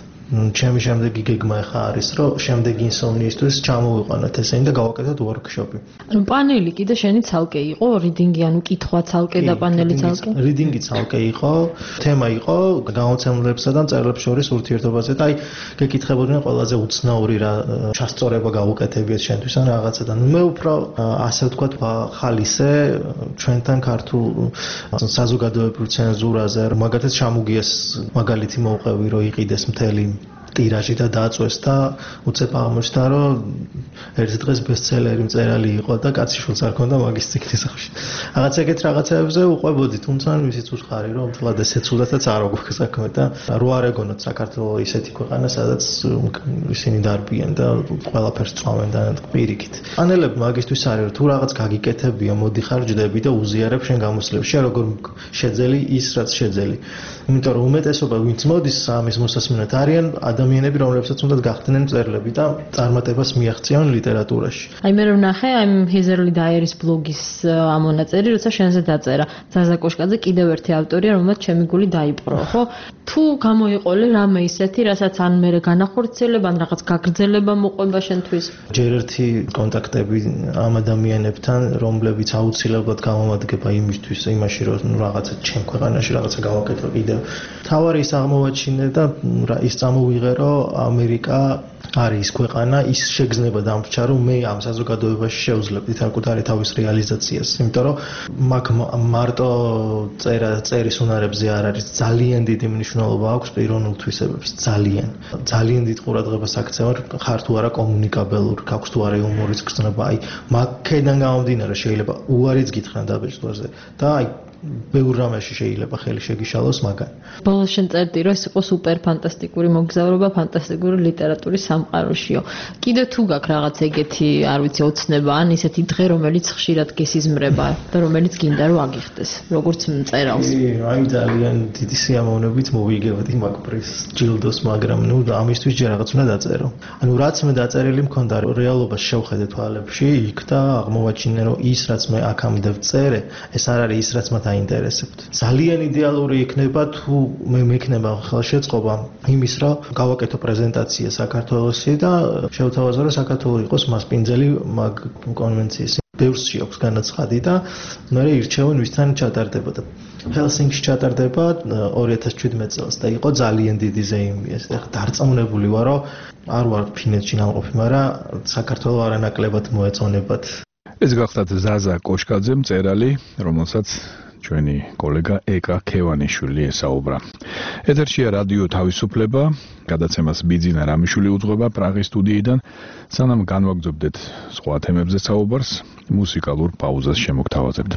ჩემი შემდეგი გეგმა ხა არის, რომ შემდეგი ინსომნიისთვის ჩამოვიყვანოთ ესენი და გავაკეთოთ ვორქშოპი. ანუ პანელი კიდე შენი ცალკე იყო, რიდინგი, ანუ კითხვა ცალკე და პანელი ცალკე? რიდინგი ცალკე იყო, თემა იყო გამოცემლებსა და მწერლებს შორის ურთიერთობაზე და აი გეკითხებოდნენ ყველაზე უცნაური რა ჩასწორება გავუკეთებიეთ შენთვის ან რაღაცა და ნუ მე უფრო ასე ვთქვათ ხალისე ჩვენთან ქართულ საზოგადოებრივ ცენზურაზე, მაგათაც ჩამუგიეს მაგალითი მოვყევი, რომ იყიდეს მთელი ტირაჟი და დაწვეს და უცებ აღმოჩნდა, რომ ერთი დღეს ბესტსელერი მწერალი იყო და კაციშვილს არ ქონდა მაგის ციკლის სახში. რაღაც ეგეთ რაღაცებზე უყვებოდი, თუმცა ისიც უცხარი, რომ თლად ესე ცუდათაც არ აქვს საქმე და რო არ ეგონოთ საქართველოს ისეთი ქვეყანა, სადაც ისინი დარბიან და ყველაფერს წვავენ და პირიქით. პანელები მაგისთვის არის, რომ თუ რაღაც გაგიკეთებია, მოდიხარ ჯდები და უზიარებ შენ გამოსვლებს. შენ როგორ შეძელი ის რაც შეძელი. იმიტომ რომ უმეტესობა ვინც მოდის ამის მოსასმენად არიან ადამიანები, რომლებსაც უნდა გახდნენ მწერლები და წარმატებას მიაღწიონ ლიტერატურაში. აი მე რომ ნახე, აი ჰიზერლი დაიერის ბლოგის ამონაწერი, როცა შენზე დაწერა. ზაზა კოშკაძე კიდევ ერთი ავტორია, რომელმაც ჩემი გული დაიპყრო, ხო? თუ გამოიყოლე რამე ისეთი, რასაც ან მე განახორციელებ, ან რაღაც გაგრძელება მოყვება შენთვის? ჯერ ერთი კონტაქტები ამ ადამიანებთან, რომლებიც აუცილებლად გამომადგება იმისთვის, იმაში, რომ რაღაცა ჩემ ქვეყანაში რაღაცა გავაკეთო კიდევ. თავარი ის აღმოვაჩინე და ის წამოვიღე, რომ ამერიკა არის ის ქვეყანა, ის შეგრძნება დამრჩა, რომ მე ამ საზოგადოებაში შევძლებდი საკუთარი თავის რეალიზაციას, იმიტომ რომ მაგ მარტო წერა წერის უნარებზე არ არის, ძალიან დიდი მნიშვნელობა აქვს პიროვნულ თვისებებს, ძალიან. ძალიან დიდ ყურადღებას აქცევენ, ხარ თუ არა კომუნიკაბელური, გაქვს თუ არა იუმორის გრძნობა, აი მაგედან გამომდინარე შეიძლება უარიც გითხრან დაბეჭდვაზე და აი ბევრ რამეში შეიძლება ხელი შეგიშალოს მაგან. ბოლოს შენ წერდი, რომ ეს იყო სუპერ ფანტასტიკური მოგზაურობა ფანტასტიკური ლიტერატურის სამყაროშიო. კიდე თუ გაქვს რაღაც ეგეთი, არ ვიცი, ოცნება, ან ისეთი დღე, რომელიც ხშირად გესიზმრება და რომელიც გინდა რომ აგიხდეს, როგორც მწერალს. აი ძალიან დიდი სიამოვნებით მოვიგებდი მაგ პრიზს ჯილდოს, მაგრამ ნუ ამისთვის ჯერ რაღაც უნდა დაწერო. ანუ რაც მე დაწერილი მქონდა, რეალობას შევხედე თვალებში იქ და აღმოვაჩინე, რომ ის რაც მე აქამდე ვწერე, ეს არ არის ის რაც მათ აინტერესებთ. ძალიან იდეალური იქნება თუ მე მექნება ხელშეწყობა იმის, რომ გავაკეთო პრეზენტაცია საქართველოსი და შევთავაზო, რომ საქართველოს იყოს მასპინძელი მაგ კონვენციის. ბევრსში აქვს განაცხადი და მე ირჩევენ ვისთან ჩატარდებოდა. ჰელსინკში ჩატარდება ორი ათას შვიდმეტ წელს და იყო ძალიან დიდი ზეიმი ეს. ეხლა დარწმუნებული ვარ, რომ არ ვარ ფინეთში ნამყოფი, მაგრამ საქართველოს არანაკლებად მოეწონებათ. ეს გახლავთ ზაზა კოშკაძე, მწერალი, რომელსაც ჩვენი კოლეგა ეკა ქევანიშვილი ესაუბრა. ეთერშია რადიო თავისუფლება, გადაცემას ბიძინა რამიშვილი უძღვება პრაღის სტუდიიდან. სანამ განვაგრძობდეთ სხვა თემებზე საუბარს, მუსიკალურ პაუზას შემოგთავაზებთ.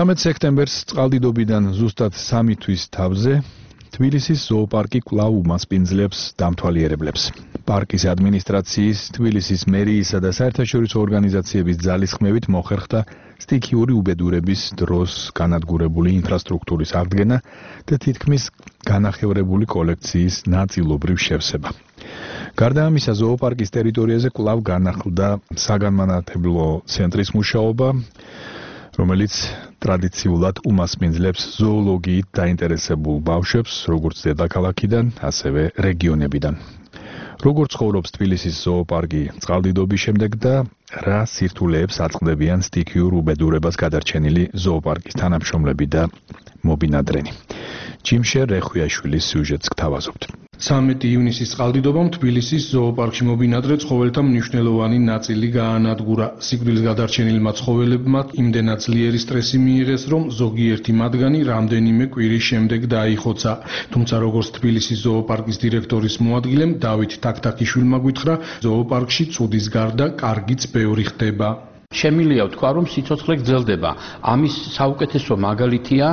მესამე სექტემბერს წყალდიდობიდან ზუსტად სამი თვის თავზე თბილისის ზოოპარკი კვლავ უმასპინძლებს დამთვალიერებლებს. პარკის ადმინისტრაციის, თბილისის მერიისა და საერთაშორისო ორგანიზაციების ძალისხმევით მოხერხდა სტიქიური უბედურების დროს განადგურებული ინფრასტრუქტურის აღდგენა და თითქმის განახევრებული კოლექციის ნაწილობრივ შევსება. გარდა ამისა, ზოოპარკის ტერიტორიაზე კვლავ განახლდა საგანმანათლებლო ცენტრის მუშაობა, რომელიც ტრადიციულად უმასპინძლებს ზოოლოგიით დაინტერესებულ ბავშვებს, როგორც დედაქალაქიდან, ასევე რეგიონებიდან. Როგორც ცხოვრობს თბილისის ზოოპარკი წყალდიდობის შემდეგ და რა სირთულეებს აწყდებიან სტიქიურ უბედურებას გადარჩენილი ზოოპარკის თანამშრომლები და მობინადრენი. ჯიმშე რეხვიაშვილის სიუჟეტს გთავაზობთ. სამი ივნისის წყალდიდობამ თბილისის ზოოპარკში მობინადრე ცხოველთა მნიშვნელოვანი ნაწილი გაანადგურა. სიკვდილის გადარჩენილმა ცხოველებმა იმდენად ძლიერი სტრესი მიიღეს, რომ ზოგიერთი მათგანი რამდენიმე კვირის შემდეგ დაიხოცა. თუმცა როგორც თბილისის ზოოპარკის დირექტორის მოადგილემ დავით თაქთაქიშვილმა გითხრა, ზოოპარკში ცუდის გარდა კარგიც ბევრი ხდება. შემილია ვთქვა, რომ სიცოცხლე გრძელდება. ამის საუკეთესო მაგალითია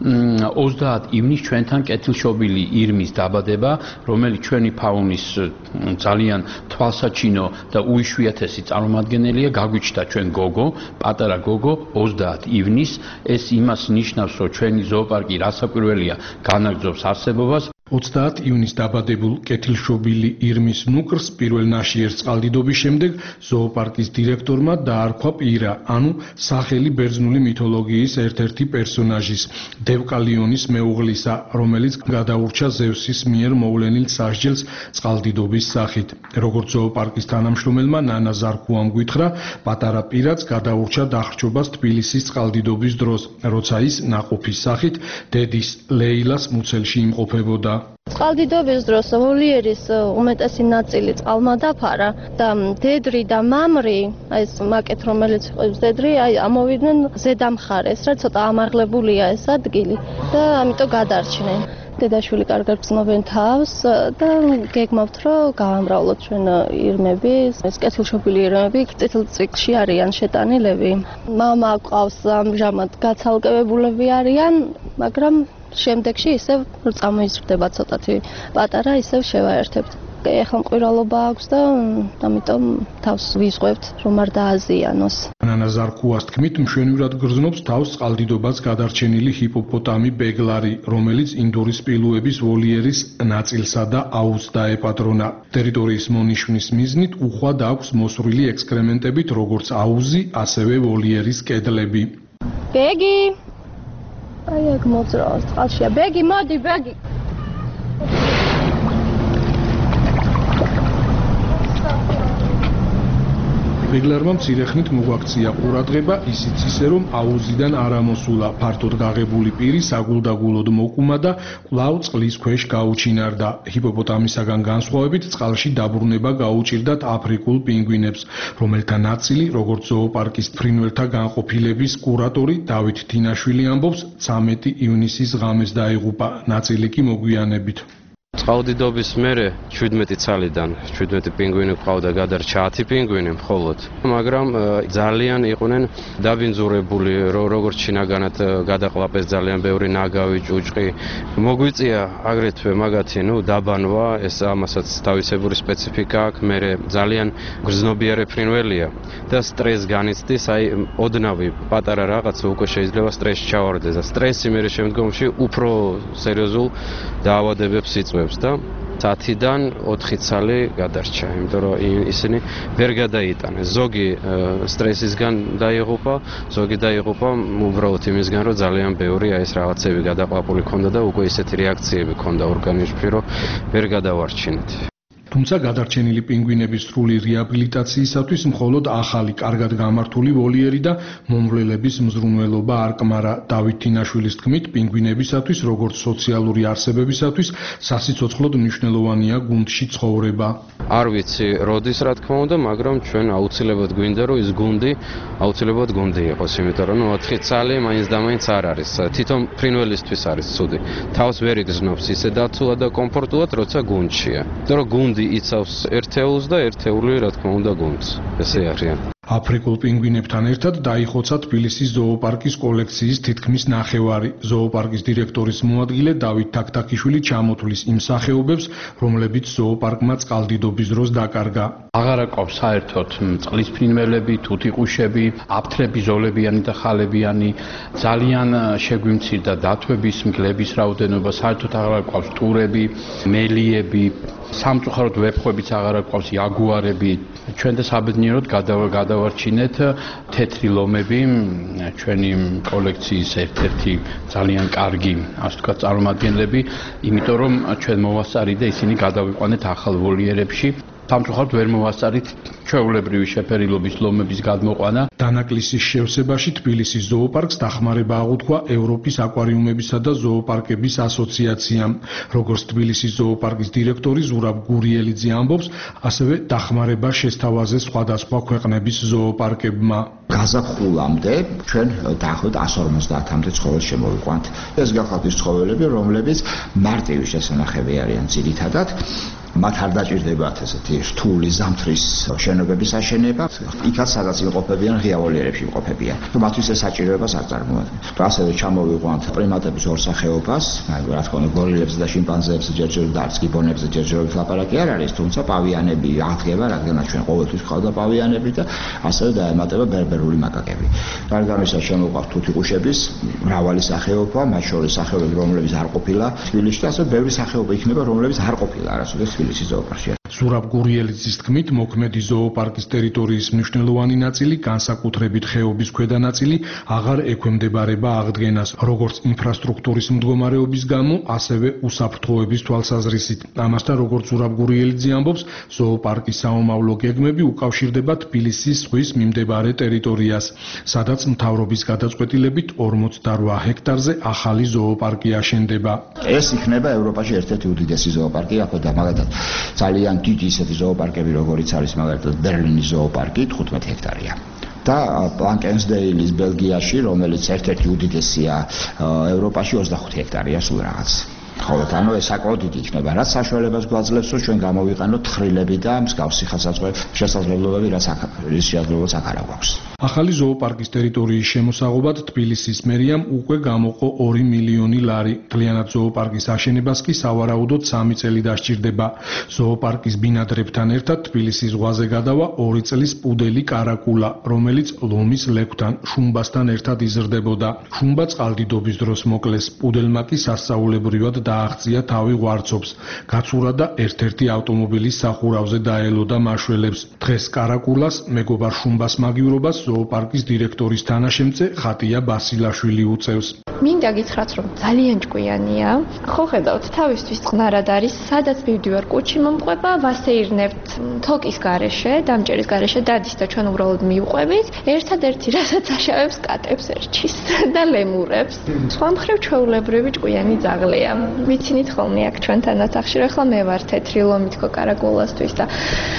ოცდაათ ივნისს ჩვენთან კეთილშობილი ირმის დაბადება, რომელიც ჩვენი ფაუნის ძალიან თვალსაჩინო და უიშვიათესი წარმომადგენელია. გაგვიჩნდა ჩვენ გოგო, პატარა გოგო ოცდაათ ივნისს. ეს იმას ნიშნავს, რომ ჩვენი ზოოპარკი რასაკვირველია განაგრძობს არსებობას. ოცდაათ ივნისს დაბადებულ კეთილშობილი ირმის ნუკრს პირველ ნაშიერს წყალდიდობის შემდეგ ზოოპარკის დირექტორმა დაარქვა პირა, ანუ სახელი ბერძნული მითოლოგიის ერთ-ერთი პერსონაჟის, დევკალიონის მეუღლისა, რომელიც გადაურჩა ზევსის მიერ მოვლენილ სასჯელს წყალდიდობის სახით. როგორც ზოოპარკის თანამშრომელმა ნანა ზარქუამ გითხრა, პატარა პირაც გადაურჩა დახრჩობას თბილისის წყალდიდობის დროს, როცა ის ნაყოფის სახით დედის ლეილას მუცელში იმყოფებოდა. წყალდიდობის დროს ვოლიერის უმეტესი ნაწილი წყალმა დაფარა და დედრი და მამრი, აი ეს მაკეთ რომელიც ყავს დედრი, აი ამოვიდნენ ზედამხარეს, რა ცოტა ამაღლებულია ეს ადგილი და ამიტომ გადარჩნენ. დედაშვილი კარგად გრძნობენ თავს და გეგმავთ, რომ გავამრავლოთ ჩვენ ირმები, ეს კეთილშობილი ირმები, წითელ წიგნში არიან შეტანილები. მამა ყავს ამჟამად გაცალკევებულები არიან, მაგრამ შემდეგში ისევ წამოიზრდება ცოტათი პატარა, ისევ შევაერთებთ. ეხლა მყირალობა აქვს და ამიტომ თავს ვიზღვევთ, რომ არ დააზიანოს. ნანა ზარქუას თქმით, მშვენივრად გრძნობს თავს წყალდიდობას გადარჩენილი ჰიპოპოტამი ბეგლარი, რომელიც ინდური სპილოების ვოლიერის ნაწილსა და აუზს დაეპატრონა. ტერიტორიის მონიშვნის მიზნით უხვად აქვს მოსვრილი ექსკრემენტებით, როგორც აუზი, ასევე ვოლიერის კედლები. ბეგი აი აქ მოძრაობს წყალშია. ბეგი, მოდი, ბეგი. ბეგლარმა მცირე ხნით მოგვაქცია ყურადღება, ისიც ისე, რომ აუზიდან არ ამოსულა. ფართოდ გაღებული პირი საგულდაგულოდ მოყუმა და კვლავ წყლის ქვეშ გაუჩინარდა. ჰიპოპოტამისაგან განსხვავებით, წყალში დაბრუნება გაუჭირდათ აფრიკულ პინგვინებს, რომელთა ნაწილი, როგორც ზოოპარკის ფრინველთა განყოფილების კურატორი დავით თინაშვილი ამბობს, ცამეტი ივნისის ღამეს დაიღუპა, ნაწილი კი მოგვიანებით. წყალდიდობის მერე შვიდმეტი ცალიდან შვიდმეტი პინგვინი ყავდა, გადარჩა ათი პინგვინი მხოლოდ, მაგრამ ძალიან იყვნენ დაბინძურებული, როგორც შინაგანად გადაყლაპეს ძალიან ბევრი ნაგავი, ჭუჭყი. მოგვიწია აგრეთვე მაგათი, ნუ დაბანვა, ეს ამასაც თავისებური სპეციფიკა აქვს, მერე ძალიან გრძნობიარე ფრინველია და სტრესს განიცდის, აი ოდნავი პატარა რაღაცა უკვე შეიძლება სტრესში ჩავარდეს და სტრესი მერე შემდგომში უფრო სერიოზულ დაავადებებს იწვევს და ათიდან ოთხი ცალი გადარჩა, იმიტომ რომ ისინი ვერ გადაიტანეს. ზოგი სტრესისგან დაიღუპა, ზოგი დაიღუპა უბრალოდ იმისგან, რომ ძალიან ბევრი აი ეს რაღაცები გადაყლაპული ქონდა და უკვე ისეთი რეაქციები ქონდა ორგანიზმში, რომ ვერ გადავარჩინეთ. თუმცა გადარჩენილი პინგვინების სრული რეაბილიტაციისათვის მხოლოდ ახალი, კარგად გამართული ვოლიერი და მომვლელების მზრუნველობა არ კმარა. დავით თინაშვილის თქმით, პინგვინებისათვის, როგორც სოციალური არსებებისათვის, სასიცოცხლოდ მნიშვნელოვანია გუნდში ცხოვრება. არ ვიცი როდის, რა თქმა უნდა, მაგრამ ჩვენ აუცილებლად გვინდა, რომ ის გუნდი აუცილებლად გუნდი იყოს, იმიტომ რომ ოთხი ცალი მაინც და მაინც არ არის. თვითონ ფრინველისთვის არის ცუდი. თავს ვერ იგრძნობს ისე დაცულად და კომფორტულად, როცა გუნდშია. იმიტომ რომ გუნდი იცავს ერთეულს და ერთეული, რა თქმა უნდა, გუნდს. ესე არიან. აფრიკულ პინგვინებთან ერთად დაიხოცა თბილისის ზოოპარკის კოლექციის თითქმის ნახევარი. ზოოპარკის დირექტორის მოადგილე დავით თაქთაქიშვილი ჩამოთვლის იმ სახეობებს, რომლებიც ზოოპარკმა წყალდიდობის დროს დაკარგა. აღარ აყვავს საერთოდ წყლის ფრინველები, თუთიყუშები, აფთრები, ზოლებიანი და ხალებიანი, ძალიან შეგვიმცირდა დათვების, მგლების რაოდენობა, საერთოდ აღარ აყვავს ტურები, მელიები, სამწუხაროდ ვეფხვებიც აღარ აყვავს, იაგუარები. ჩვენ და საბედნიეროდ გადავარჩინეთ თეთრი ლომები, ჩვენი კოლექციის ერთ-ერთი ძალიან კარგი, ასე ვთქვათ, წარმომადგენლები, იმიტომ რომ ჩვენ მოვასწარით და ისინი გადავიყვანეთ ახალ ვოლიერებში. სამწუხაროდ ვერ მოვასწარით ჩვეულებრივი შეფერილობის ლომების გადმოყვანა. დანაკლისის შევსებაში თბილისის ზოოპარკს დახმარება აღუთქვა ევროპის აკვარიუმებისა და ზოოპარკების ასოციაციამ. როგორც თბილისის ზოოპარკის დირექტორი ზურაბ გურიელიძე ამბობს, ასევე დახმარება შესთავაზეს სხვადასხვა ქვეყნების ზოოპარკებმა. გაზაფხულამდე ჩვენ დაახლოებით εκατს ორმოცდაათამდე ცხოველს შემოვიყვანთ. ეს გახლავთ ის ცხოველები, რომლებიც მარტივი შესანახები არიან ძირითადად. მათ არ დაჭირდებათ ესეთი რთული ზამთრის შენობების აშენება, იქაც სადაც იმყოფებიან ღია ვოლიერებში იმყოფებიან. მათთვის ეს საჭიროებას არ წარმოადგენს. ასევე ჩამოვიყვანთ პრიმატების ორ სახეობას, რა თქმა უნდა გორილებს და შიმპანზეებს ჯერჯერობით და არც გიბონებზე ჯერჯერობით ლაპარაკი არ არის, თუმცა პავიანები აღდგება, რადგანაც ჩვენ ყოველთვის ყავდა პავიანები და ასევე დაემატება ბერბერული მაკაკები. გარდა ამისა შემოვიყვანთ თუთიყუშების მრავალი სახეობა, მათ შორის სახეობები, რომლებიც არ ყოფილა თბილისში და ასევე ბევრი სახეობა იქნება, რომლებიც არ ყოფილა არასოდეს თბილისის ზოოპარკში. ზურაბ გურიელიძის თქმით, მოქმედი ზოოპარკის ტერიტორიის მნიშვნელოვანი ნაწილი, განსაკუთრებით ხეობის ქვედა ნაწილი, აღარ ექვემდებარება აღდგენას, როგორც ინფრასტრუქტურის მდგომარეობის გამო, ასევე უსაფრთხოების თვალსაზრისით. ამასთან, როგორც ზურაბ გურიელიძე ამბობს, ზოოპარკის საომავლო გეგმები უკავშირდება თბილისის ზღვის მიმდებარე ტერიტორიას, სადაც მთავრობის გადაწყვეტილებით ორმოცდარვა ჰექტარზე ახალი ზოოპარკი აშენდება. ეს იქნება ევროპაში ერთ-ერთი უდიდესი ზოოპარკი, ახლა და მაგალითად ძალიან დიდი ისეთი ზოოპარკები, როგორიც არის მაგალითად ბერლინის ზოოპარკი, თხუთმეტი ჰექტარია. და პლანკენსდეილის ბელგიაში, რომელიც ერთ-ერთი უდიდესია ევროპაში, ოცდახუთი ჰექტარია სულ რაღაც. ხოლო ანუ ეს საკმაოდ დიდი იქნება, რაც საშუალებას გვაძლევს, რომ ჩვენ გამოვიყენოთ თხრილები და მსგავსი შესაძლებლობები, რაც ის შესაძლებლობაც აქ არ აქვს. ახალი ზოოპარკის ტერიტორიის შემოსაღობად თბილისის მერიამ უკვე გამოყო ორი მილიონი ლარი. მთლიანად ზოოპარკის აშენებას კი სავარაუდოდ სამი წელი დასჭირდება. ზოოპარკის ბინადრებთან ერთად თბილისის ზღვაზე გადავა ორი წლის პუდელი კარაკულა, რომელიც ლომის ლეკვთან, შუმბასთან ერთად იზრდებოდა. შუმბა წყალდიდობის დროს მოკლეს, პუდელმა კი სასწაულებრივად დააღწია თავი ღვარცობს. გაცურა და ერთ-ერთი ავტომობილის სახურავზე დაელოდა მაშველებს. დღეს კარაკულას, მეგობარ შუმბას მაგივრობას ზოოპარკის დირექტორის თანაშემწე ხატია ბასილაშვილი უწევს. მინდა გითხრათ, რომ ძალიან ჭკვიანია. ხო ხედავთ, თავისთვის წყნარად არის, სადაც მივდივარ, კუჩი მომყვება, ვასეირნებთ თოკის გარეშე, დამჭერის გარეშე დადის და ჩვენ უბრალოდ მივყვებით. ერთადერთი რასაც აშავებს კატებს ერჩის და ლემურებს. სხვა მხრივ ჩვეულებრივი ჭკვიანი ძაღლია. ვიცინით ხოლმე აქ ჩვენთან ოთახში, რომ ახლა მე ვარ თეთრი ლომი თქო კარაკულასთვის და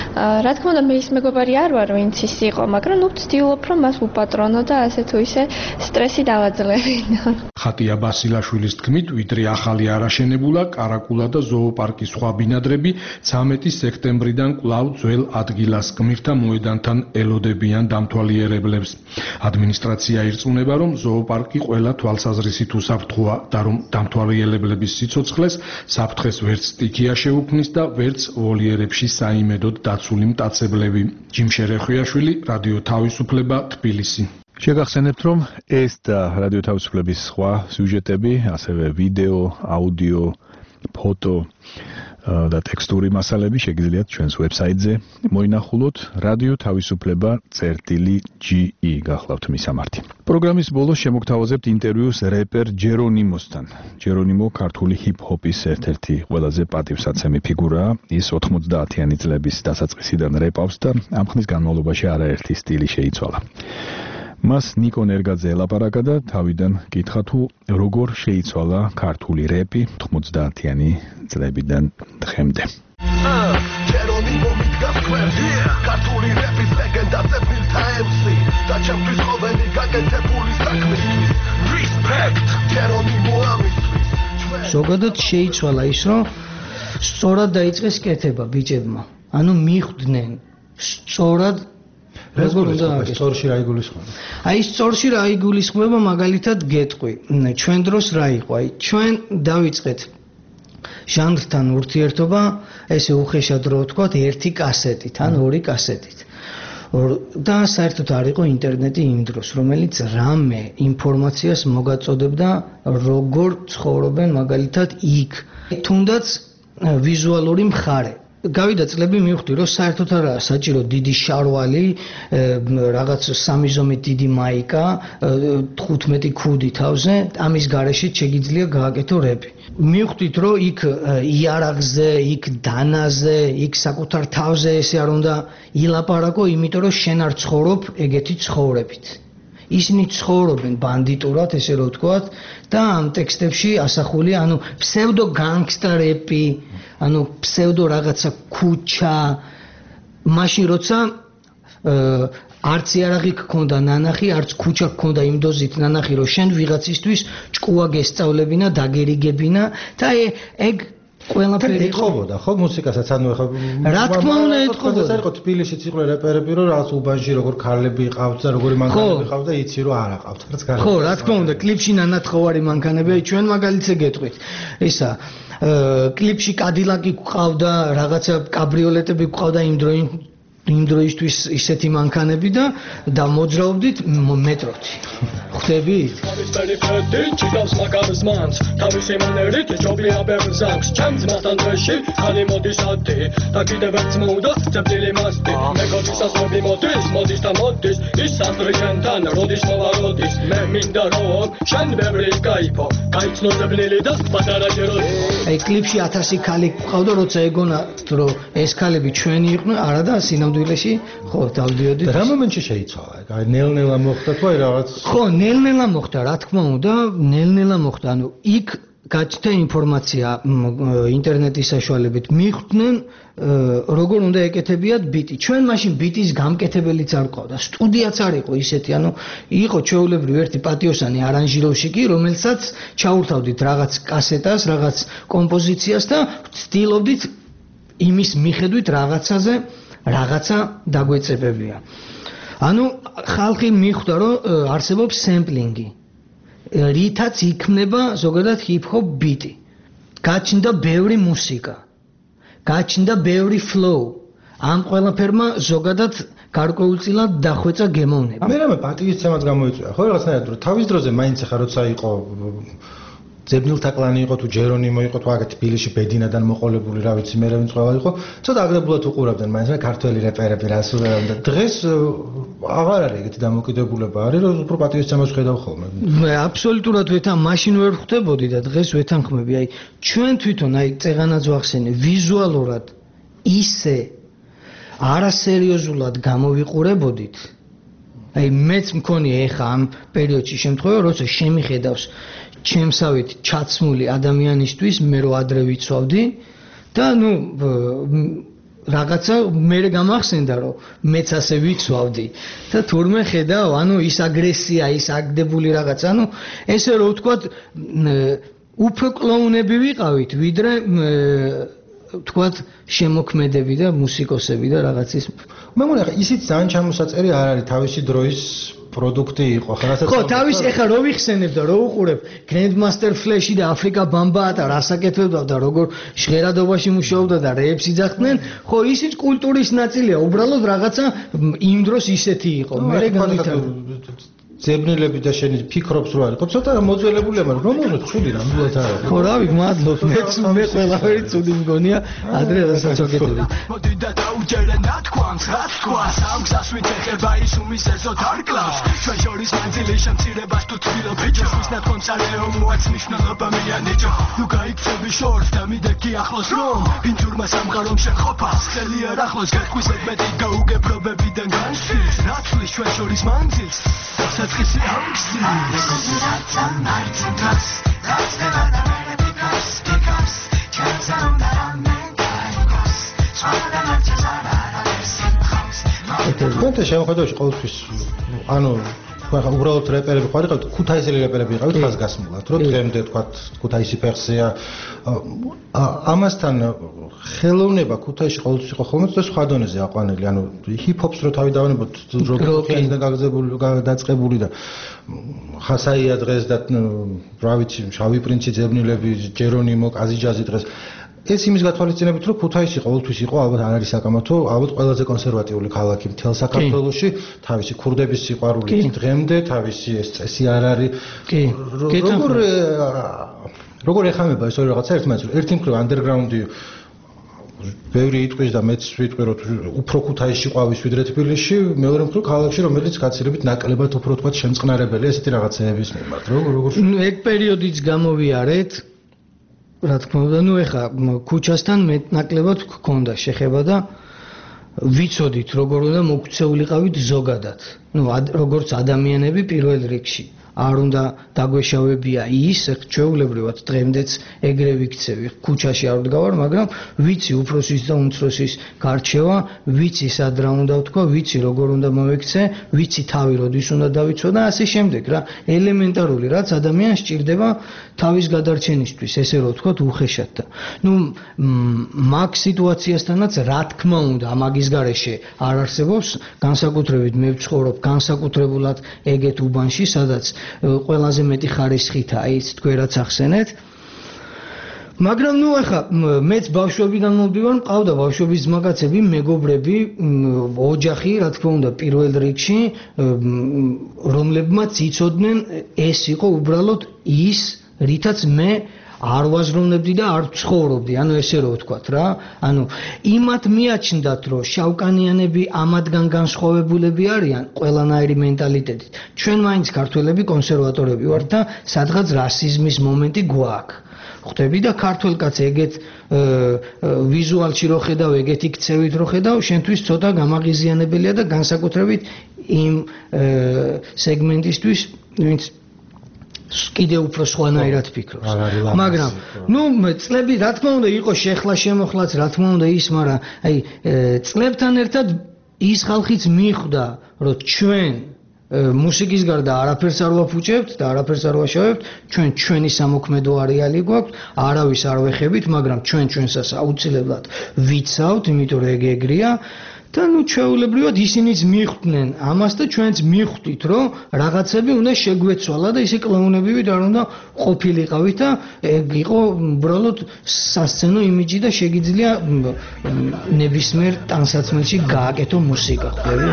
რა თქმა უნდა მე ის მეგობარი არ ვარ, ვინც ის იყო, მაგრამ ნუ ვცდილობ, რომ მას უპატრონო და ასე თუ ისე სტრესი დავაძლევინო. ხატია ბასილაშვილის თქმით, ვიდრე ახალი არაშენებულა, კარაკულა და ზოოპარკის სხვა ბინადრები ცამეტი სექტემბრიდან კვლავ ძველ ადგილას გმირთა მოედანთან ელოდებიან დამთვალიერებლებს. ადმინისტრაცია ირწმუნება, რომ ზოოპარკი ყველა თვალსაზრისით უსაფრთხოა და რომ დამთვალიერებლების სიცოცხლეს საფრთხეს ვერც სტიქია შეუქმნის და ვერც ვოლიერებში საიმედოდ დაცული მტაცებლები. ჯიმშე რეხვიაშვილი, რადიო თავისუფლება, თბილისი. შეგახსენებთ, რომ ეს და რადიო თავისუფლების სხვა სიუჟეტები, ასევე ვიდეო, აუდიო, ფოტო და ტექსტური მასალები შეგიძლიათ ჩვენს ვებსაიტზე მოინახულოთ რადიო თავისუფლება წერტილი ჯი ი გახლავთ მისამართი. პროგრამის ბოლოს შემოგთავაზებთ ინტერვიუს რეპერ ჯერონიმოსთან. ჯერონიმო ქართული ჰიპ-ჰოპის ერთ-ერთი ყველაზე პატივსაცემი ფიგურაა. ის ოთხმოცდაათიანი წლების დასაწყისიდან რეპავს და ამ ხნის განმავლობაში არაერთი სტილი შეიცვალა. მას ნიკო ნერგაძე ელაპარაკა და თავიდან კითხა თუ როგორ შეიცვალა ქართული რეპი ოთხმოცდაათიანი წლებიდან დღემდე. ჯერონიმო მიდგას ქვერდი, ქართული რეპის ლეგენდაზე ფილთა ემსი და ჩემთვის ყოველი გაკეთებული საქმისთვის respect ჯერონიმო ამისთვის. ზოგადად შეიცვალა ის, რომ სწორად დაიწყეს კეთება ბიჭებმა. ანუ მიხვდნენ სწორად როგორ უნდა სწორში რა იგულისხმება? აი სწორში რა იგულისხმება მაგალითად გეტყვი. ჩვენ დროს რა იყო? აი ჩვენ დავიწყეთ ჟანრთან ურთიერთობა, ესე უხეშად რო ვთქვათ, ერთი კასეტით ან ორი კასეტით. და საერთოდ არ იყო ინტერნეტი იმ დროს, რომელიც რამე ინფორმაციას მოგაწოდებდა, როგორ ცხოვრობენ მაგალითად იქ. თუნდაც ვიზუალური მხარე. გავიდა წლები მივხვდი, რომ საერთოდ არაა საჭირო დიდი შარვალი, რაღაც სამი ზომით დიდი მაიკა, თხუთმეტი ქუდი თავზე, ამის გარეშე შეგიძლია გააკეთო რეპი. მივხვდით, რომ იქ იარაღზე, იქ დანაზე, იქ საკუთარ თავზე ესე არ უნდა ილაპარაკო, იმიტომ რომ შენ არ ცხოვრობ ეგეთი ცხოვრებით. ისინი ცხოვრობენ ბანდიტურად, ესე რომ ვთქვათ, და ამ ტექსტებში ასახულია, ანუ ფსევდო განგსტა რეპი, ანუ ფსევდო რაღაცა ქუჩა, მაშინ როცა არც იარაღი გქონდა ნანახი, არც ქუჩა გქონდა იმ დოზით ნანახი, რომ შენ ვიღაცისთვის ჭკუა გესწავლებინა, დაგერიგებინა და ეგ ყველაფერი ეთყობოდა, ხო, მუსიკასაც, ანუ ეხლა რა თქმა უნდა ეთყობოდა. ეს იყო თბილისშიც იყო რეპერები, რომ რაღაც უბანში როგორ ქალები ყავთ და როგორი მანქანები ყავთ და იცი რომ არ აყავთ, რაც გარდა. ხო, რა თქმა უნდა, კლიპში ნანათხოვარი მანქანები, ჩვენ მაგალითზე გეტყვით. ისა კლიპში კადილაკი გყავდა, რაღაცა კაბრიოლეტები გყავდა იმ დროინ იმ დროისთვის ისეთი მანქანები და და მოძრაობდით მეტროთი. ხვდებით? ჩიკავს მაგარს მანს, თავისი მანერით ჯობია ბერზანს, ჩემს მასთან დღეში ხალი მოდის ათი და კიდევ ერთს მოუდა წებლილი მასტი. მეგობრისას მოდი მოდის, მოდის და მოდის, ის სანდრი შენთან როდის მოვა როდის, მე მინდა რომ შენ ბევრი გაიფო, გაიცნო წებლილი და პატარა ჯეროდი. აი კლიპში ათასი ქალი გყავდა, როცა ეგონა რომ ეს ქალები ჩვენი იყვნენ, არა და სინამდვილეში ხო დავდიოდით. რა მომენტში შეიცვალა? აი ნელ-ნელა მოხდა თუ აი რაღაც ხო, ნელ-ნელა მოხდა, რა თქმა უნდა, ნელ-ნელა მოხდა. ანუ იქ გაჩნდა ინფორმაცია ინტერნეტის საშუალებით. მიხვდნენ როგორ უნდა ეკეთებიათ ბიტი. ჩვენ მაშინ ბიტის გამკეთებელიც არ ყავდა. სტუდიაც არ იყო ისეთი, ანუ იყო ჩვეულებრივ ერთი პატიოსანი არანჟიროვщики, რომელსაც ჩაურთავდით რაღაც კასეტას, რაღაც კომპოზიციას და ვცდილობდით იმის მიხედვით რაღაცაზე რაღაცა დაგვეწებებია. ანუ ხალხი მიხვდა, რომ არსებობს სემპლინგი. რითაც იქმნება ზოგადად ჰიპ-ჰოპ ბიტი. გაჩნდა ბევრი მუსიკა. გაჩნდა ბევრი flow. ამ ყველაფერმა ზოგადად გარკვეულწილად დახვეწა გემოვნები. მე რამე პატივისცემად გამოიწვია, ხო რაღაცნაირად, რომ თავის დროზე მაინც ახლა როცა იყო ძებნილთაკლანი იყო თუ ჯერონიმო იყო თუ აგეთ თბილისში ბედინადან მოყოლებული რა ვიცი მე რა ვინც ყველა იყო ცოტა აგრებულად უყურებდნენ მაინც რა ქართველი რეპერები რა სულერან და დღეს აღარ არის ეგეთი დამოკიდებულება არის რომ უფრო პატივისცემას ხედავ ხოლმე მე აბსოლუტურად ვეთან მაშინ ვერ ხვდებოდი და დღეს ვეთანხმები აი ჩვენ თვითონ აი წეღანაც ვახსენე ვიზუალურად ისე არასერიოზულად გამოვიყურებოდით აი მეც მქონია ეხა ამ პერიოდში შემთხვევა როცა შემიხედავს ჩემსავით ჩაცმული ადამიანისთვის მე რო ადრე ვიცვავდი და ნუ რაღაცა მე გამახსენდა რომ მეც ასე ვიცვავდი და თურმე ხედავ ანუ ის აგრესია ის აგდებული რაღაცა ანუ ესე რო ვთქვათ უფრო კლოუნები ვიყავით ვიდრე ვთქვათ შემოქმედები და მუსიკოსები და რაღაცის მე მგონი ხა ისიც ძალიან ჩამოსაწერი არ არის თავისი დროის პროდუქტი იყო ხა რასაც ხო თავის ეხა რო ვიხსენებ და რო უყურებ Grandmaster Flash-ი და Afrika Bambaa და რასაკეთებდა და როგორ ჟღერადობაში მუშაობდა და რეებს იძახდნენ ხო ისიც კულტურის ნაწილია უბრალოდ რაღაცა იმ დროს ისეთი იყო მე განვითარდა ძებნილები და შენი ფიქრობს რო არის ხო ცოტა მოძველებულია მაგრამ რომ უნდა ცუდი ნამდვილად არ არის ხო რავი მადლობ მეც მე ყველაფერი ცუდი მგონია ადრე რასაც ვაკეთებდი მოდი და დაუჯერე ნათქვამს რაც თქვა სამგზას ვიტეხება ის უმის ეზოთ არ კლავს ჩვენ შორის მანძილი შემცირებას თუ თბილო ბიჭოს ვის ნათქვამს არეო მოაც მნიშვნელობა მიანიჭო ნუ გაიქცევი შორს და მიდექი ახლოს რომ ვინცურმა სამყარომ შეყოფას ხელი არ ახლოს გეტყვის ეგმეტი გაუგებრობებიდან განშვის რაცვლის ჩვენ შორის მანძილს Satsqisi hamsi Rats am martin gas Rats nevada mere pikas Pikas Chance on the ramen Swada marches are ara versin house ეს კონტე შემოხედავში ყოველთვის ანუ თქვენ უბრალოდ რეპერები ხარ იყავით, ქუთაისელი რეპერები იყავით ხაზგასმულად, რომ დღემდე თქვა ქუთაისი ფეხზეა. ამასთან ხელოვნება ქუთაისში ყოველთვის იყო ხოლმე და სხვა დონეზე აყვანილი, ანუ ჰიპ-ჰოპს რო თავი დავანებოთ, როკი და გაგზებული დაწყებული და ხასაია დღეს და რა ვიცი, შავი პრინცი ძებნილები, ჯერონიმო, კაზიჯაზი დღეს ეს იმის გათვალისწინებით, რომ ქუთაისი ყოველთვის იყო, ალბათ არ არის საკამათო, ალბათ ყველაზე კონსერვატიული ქალაქი მთელ საქართველოში, თავისი ქურდების სიყვარული დღემდე, თავისი ეს წესი არ არის. კი. როგორ როგორ ეხამება ეს ორი რაღაცა ერთმანეთს? ერთი მხრივ ანდერგრაუნდი ბევრი იტყვის და მეც ვიტყვი, რომ უფრო ქუთაისში ყვავის ვიდრე თბილისში, მეორე მხრივ ქალაქში, რომელიც გაცილებით ნაკლებად უფრო თქვა შემწყნარებელია ესეთი რაღაცეების მიმართ. როგორ ნუ ეგ პერიოდიც გამოვიარეთ. რა თქმა უნდა, ნუ ეხა ქუჩასთან მეტნაკლებად გქონდა შეხება და ვიცოდით როგორ უნდა მოქცეულიყავით ზოგადად. ნუ როგორც ადამიანები პირველ რიგში. არ უნდა დაგვეშავებია ის, ჩვეულებრივად დღემდეც ეგრე ვიქცევი. ქუჩაში არ ვდგავარ, მაგრამ ვიცი უფროსის და უმცროსის გარჩევა, ვიცი სად რა უნდა ვთქვა, ვიცი როგორ უნდა მოვექცე, ვიცი თავი როდის უნდა დავიცვა და ასე შემდეგ რა. ელემენტარული რაც ადამიანს სჭირდება თავის გადარჩენისთვის, ესე რომ ვთქვათ, უხეშად და. ნუ მაგ სიტუაციასთანაც რა თქმა უნდა, ამაგის გარეშე არ არსებობს, განსაკუთრებით მე ვცხოვრობ განსაკუთრებულად ეგეთ უბანში, სადაც ყველაზე მეტი ხარისხითა ის თქვენ რაც ახსენეთ. მაგრამ ნუ ახლა მეც ბავშვობიდან მოვდივარ, მყავდა ბავშვობის ძმაკაცები, მეგობრები, ოჯახი, რა თქმა უნდა, პირველ რიგში, რომლებმაც იცოდნენ ეს იყო უბრალოდ ის, რითაც მე არ ვაზროვნებდი და არ ვცხოვრობდი, ანუ ესე რომ ვთქვათ რა, ანუ იმათ მიაჩნდათ, რომ შავკანიანები ამათგან განსხვავებულები არიან ყველანაირი მენტალიტეტით. ჩვენ მაინც ქართველები კონსერვატორები ვართ და სადღაც რასიზმის მომენტი გვაქვს. ხვდები და ქართველ კაცს ეგეთ ვიზუალში რო ხედავ, ეგეთ იქცევით რო ხედავ, შენთვის ცოტა გამაღიზიანებელია და განსაკუთრებით იმ სეგმენტისთვის, ვინც კიდე უფრო სხვანაირად ფიქრობს. მაგრამ ნუ წლები რა თქმა უნდა იყო შეხლა შემოხლაც, რა თქმა უნდა ის, მაგრამ აი წლებთან ერთად ის ხალხიც მიხვდა, რომ ჩვენ მუსიკის გარდა არაფერს არ ვაფუჭებთ და არაფერს არ ვაშავებთ, ჩვენ ჩვენი სამოქმედო არეალი გვაქვს, არავის არ ვეხებით, მაგრამ ჩვენ ჩვენსას აუცილებლად ვიცავთ, იმიტომ რომ ეგ ეგრეა. და ნუ ჩვეულებრივად ისინიც მიხვდნენ ამას და ჩვენც მიხვდით, რომ რაღაცები უნდა შეგვეცვალა და ისე კლაუნებივით არ უნდა ყოფილიყავით და ეგ იყო უბრალოდ სასცენო იმიჯი და შეგიძლია ნებისმიერ ტანსაცმელში გააკეთო მუსიკა, ხვდები?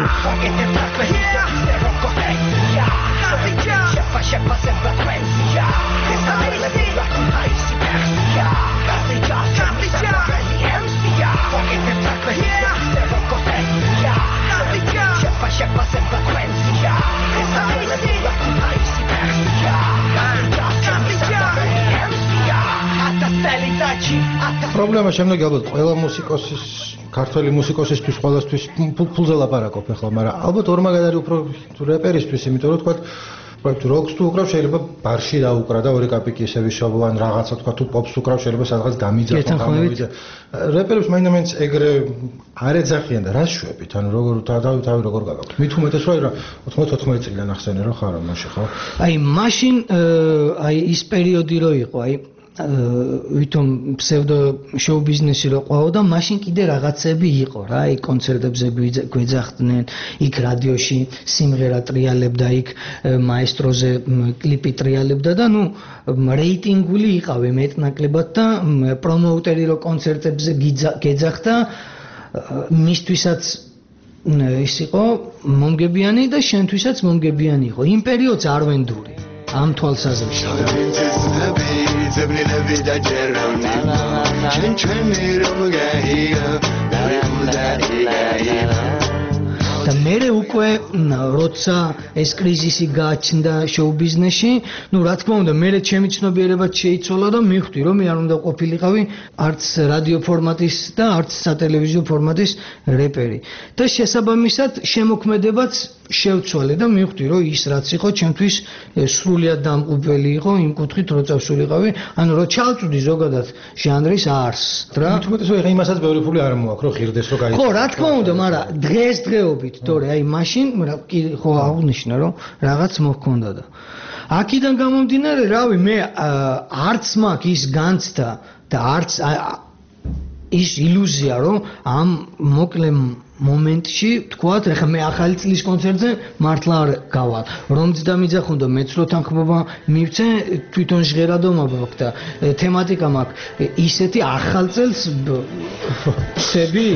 პრობლემა შემდეგ ალბათ ყველა მუსიკოსის, ქართველი მუსიკოსისთვის ყველასთვის ფულზე ლაპარაკობ ახლა, მაგრამ ალბათ ორმაგადარი უფრო რეპერისთვის, იმიტომ რომ თქვა როკს თუ უკრავ შეიძლება ბარში დაუკრა და ორი კაპიკი ისე ვიშობო, ან რაღაცა თქვა თუ პოპს უკრავ შეიძლება სადღაც დამიძახო, გამოვიდა. რეპერებს მაინც ეგრე არ ეძახიან და რას შვებით, ანუ როგორ თავი თავი როგორ გაგაქვთ. მით უმეტეს რომ ოცდაოთხმეტ წლიდან ახსენე რომ ხარ მაშინ ხო? აი მაშინ აი ის პერიოდი რო იყო, აი ვითომ ფსევდო შოუ ბიზნესი რო ყვაო და მაშინ კიდე რაღაცები იყო რა, აი კონცერტებზე გვეძახდნენ, იქ რადიოში სიმღერა ტრიალებდა, იქ მაესტროზე კლიპი ტრიალებდა და ნუ რეიტინგული იყავი მეტნაკლებად და პრომოუტერი რო კონცერტებზე გეძახდა, მისთვისაც ის იყო მომგებიანი და შენთვისაც მომგებიანი იყო. იმ პერიოდს არ ვენდური ამ თვალსაზრისით. ძებნილები და ჯერონიმო ჩვენ ჩვენი რომ გაიგო და მერე უკვე როცა ეს კრიზისი გააჩნდა შოუ ბიზნესში, ნუ რა თქმა უნდა, მერე ჩემი ცნობიერებაც შეიცვალა და მივხვდი, რომ მე არ უნდა ყოფილიყავი არც რადიო ფორმატის და არც სატელევიზიო ფორმატის რეპერი. და შესაბამისად შემოქმედებაც შევცვალე და მივხვდი რომ ის რაც იყო ჩემთვის სრულიად დამყუპველი იყო იმ კუთხით რომ წავსულიყავი ანუ რომ ჩავწვდი ზოგადად ჟანრის არსს რა თუმცა ეხა იმასაც ბევრი ფული არ მოაქვს რომ ღირდეს რომ გაიწვიოს ხო რა თქმა უნდა მაგრამ დღესდღეობით თორე აი მაშინ ხო აღნიშნა რომ რაღაც მოჰქონდა და აქედან გამომდინარე რავი მე არც მაქვს ის განცდა და არც ის ილუზია რომ ამ მოკლე მომენტში თქვათ ეხლა მე ახალი წლის კონცერტზე მართლა არ გავალ რომ ძდამიძახუნდა მეც რო თანხმობა მივცე თვითონ ჟღერადობა მაქვს და თემატიკა მაქვს ისეთი ახალ წელს ხები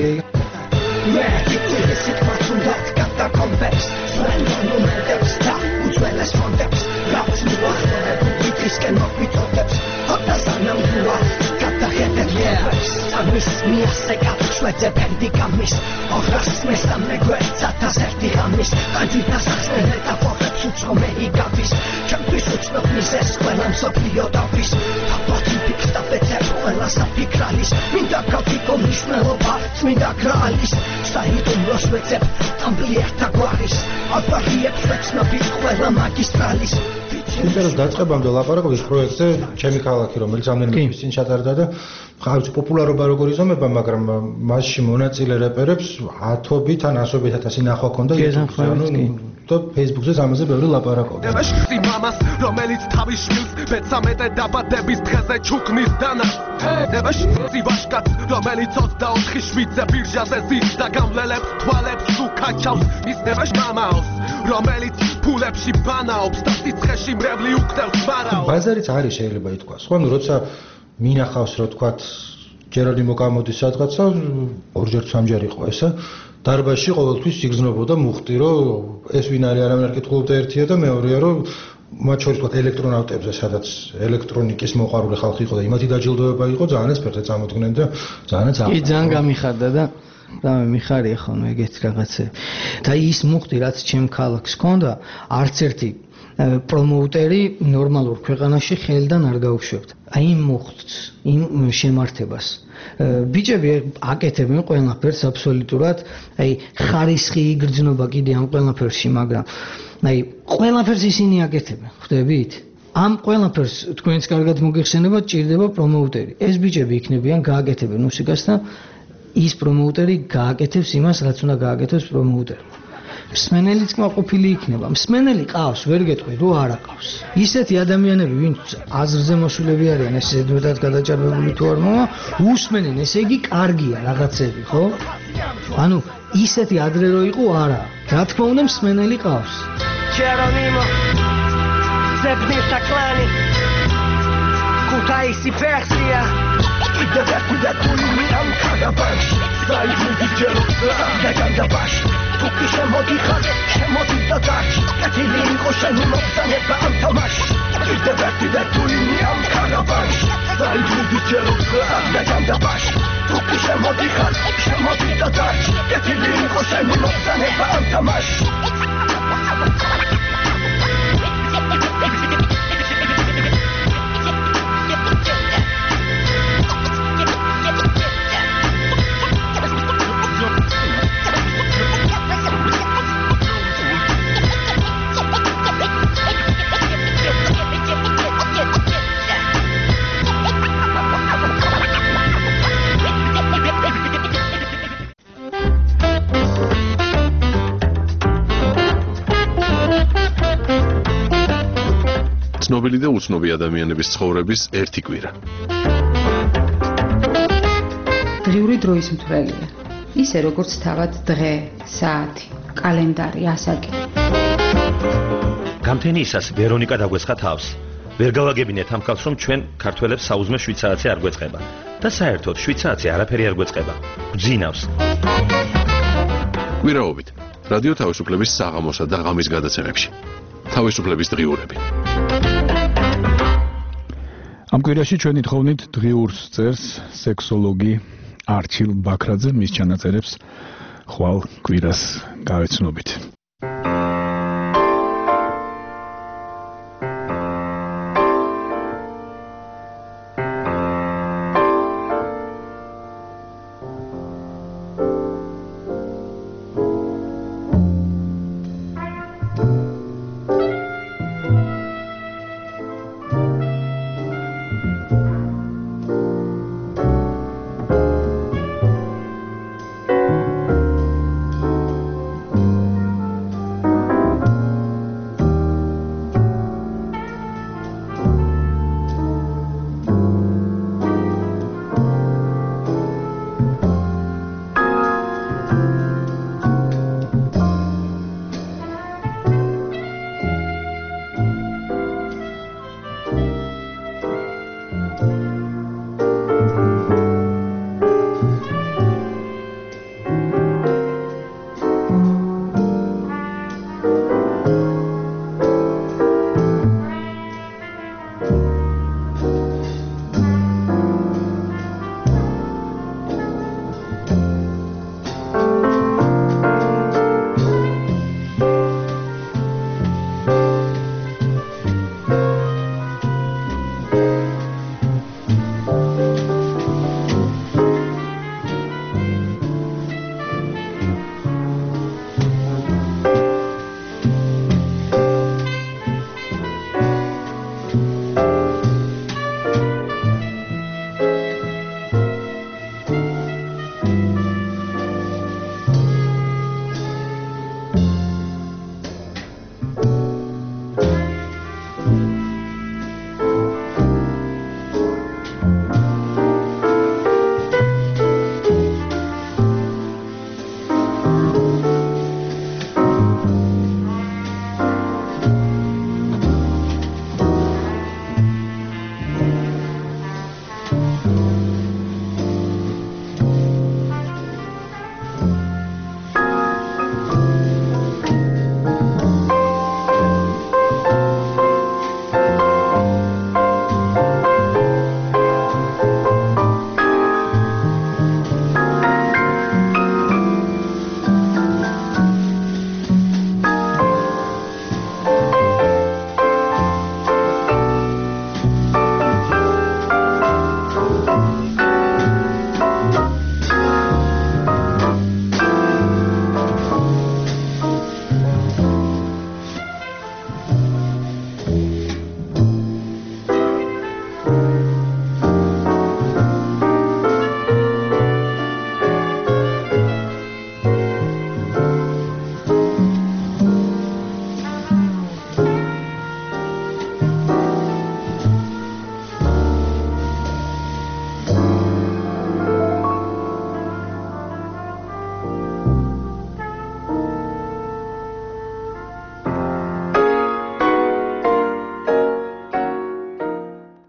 Mis mia sega Shwete pendi gamis Ogras mesta me gwetza Ta zerti gamis Għanti ta saħsne ta' forret Suċo me i gavis Ċempi suċnok nizes Kwelam soblio davis Tabbati bik ta' beter Kwella sa' fikralis Min da' kafikom nis meloba Min da' kralis Stajidum los weceb Tamblier ta' gwaris Albarrieb Fleksna bik Kwella magistralis ინტერეს დაწყებამდე ლაპარაკობ ის პროექტზე ჩემი ქალაქი რომელიც ამდენიმე თვის წინ ჩატარდა და ხავთ პოპულარობა როგორ იზომება მაგრამ მასში მონაწილე რეპერებს ათობით ან ასობით ათასი ნახვა ქონდა YouTube-ზე ანუ და Facebook-ზე ამაზე ბევრი ლაპარაკობდა დევაშკი მამას რომელიც თავის შვილს მეცამეტე დაბადების დღეზე ჩუქნის დანას დევაშკი ვაშკაც რომელიც ოცდაოთხი შვიდზე ბირჟაზე ზის და გამლელებს თვალებს უკაჩავს მის დევაშ მამაოს რომელიც ფულებში ბანაობს და სიცხეში მრევლი უხდევს მარაოს ბაზარიც არის შეიძლება ითქვას ხო ანუ როცა მინახავს რომ თქვათ ჯერალდიმო გამოდის სადღაცა ორჯერ სამჯერ იყო ესა დარბაზში ყოველთვის სიგრძნობოდა მუხტი რომ ეს ვინ არის არამედ კითხულობდა ერთია და მეორეა რომ მათ შორის თქვათ ელექტრონავტებზე სადაც ელექტრონიკის მოყვარული ხალხი იყო და იმათი დაჯილდოება იყო ძალიან ესპერტზე წამოდგნენ და ძალიან ძალიან კი ძალიან გამიხარდა და და მიხარია ხოლმე ეგეთი რაღაცები და ის მუხტი რაც ჩემ ქალაქს ჰქონდა არც ერთი პრომოუტერი ნორმალურ ქვეყანაში ხელიდან არ გაუშვებდა აი იმ მუხტს იმ შემართებას ბიჭები აკეთებენ ყველაფერს აბსოლუტურად აი ხარისხი იგრძნობა კიდე ამ ყველაფერში მაგრამ აი ყველაფერს ისინი აკეთებენ ხვდებით ამ ყველაფერს თქვენც კარგად მოგეხსენება ჭირდება პრომოუტერი ეს ბიჭები იქნებიან გააკეთებენ მუსიკას და ის პრომოუტერი გააკეთებს იმას რაც უნდა გააკეთოს პრომოუტერმა მსმენელიც კმაყოფილი იქნება. მსმენელი ყავს, ვერ გეტყვი, რო არა ყავს. ისეთი ადამიანები, ვინც აზრზე მოსულები არიან, ეს ზედმეტად გადაჭარბებული თუ არ მოვა, უსმენენ, ესე იგი კარგია რაღაცები, ხო? ანუ ისეთი ადრე რო იყო, არა. რა თქმა უნდა, მსმენელი ყავს. Geronimo Zebnita klani Kutaisi Persia Ide verku da tuli am kadabash Zai zudi Jerusa Da gandabash Tuki shemodi khad Shemodi dadash Katili khoshani mobzane ba am tamash Ide verku da tuli am kadabash Zai zudi Jerusa Da gandabash Tuki shemodi khad Shemodi dadash Katili khoshani mobzane ba am tamash ცნობილი და უცნობი ადამიანების ცხოვრების ერთი კვირა. დღიური დროის მთვრელია. ისე როგორც თავად დღე, საათი, კალენდარი, ასაკი. გამთენიისას ვერონიკა დაგვეცხა თავს. ვერ გავაგებინეთ ამ ხალხს, რომ ჩვენ ქართველებს საუზმე შვიდ საათზე არ გვეწყება და საერთოდ შვიდ საათზე არაფერი არ გვეწყება. გძინავს. კვირაობით რადიო თავისუფლების საღამოსა და ღამის გადაცემებში. თავისუფლების დღიურები. ამ კვირაში ჩვენი თხოვნით დღიურს წერს სექსოლოგი არჩილ ბაქრაძე, მის ჩანაწერებს ხვალ კვირას გავეცნობით.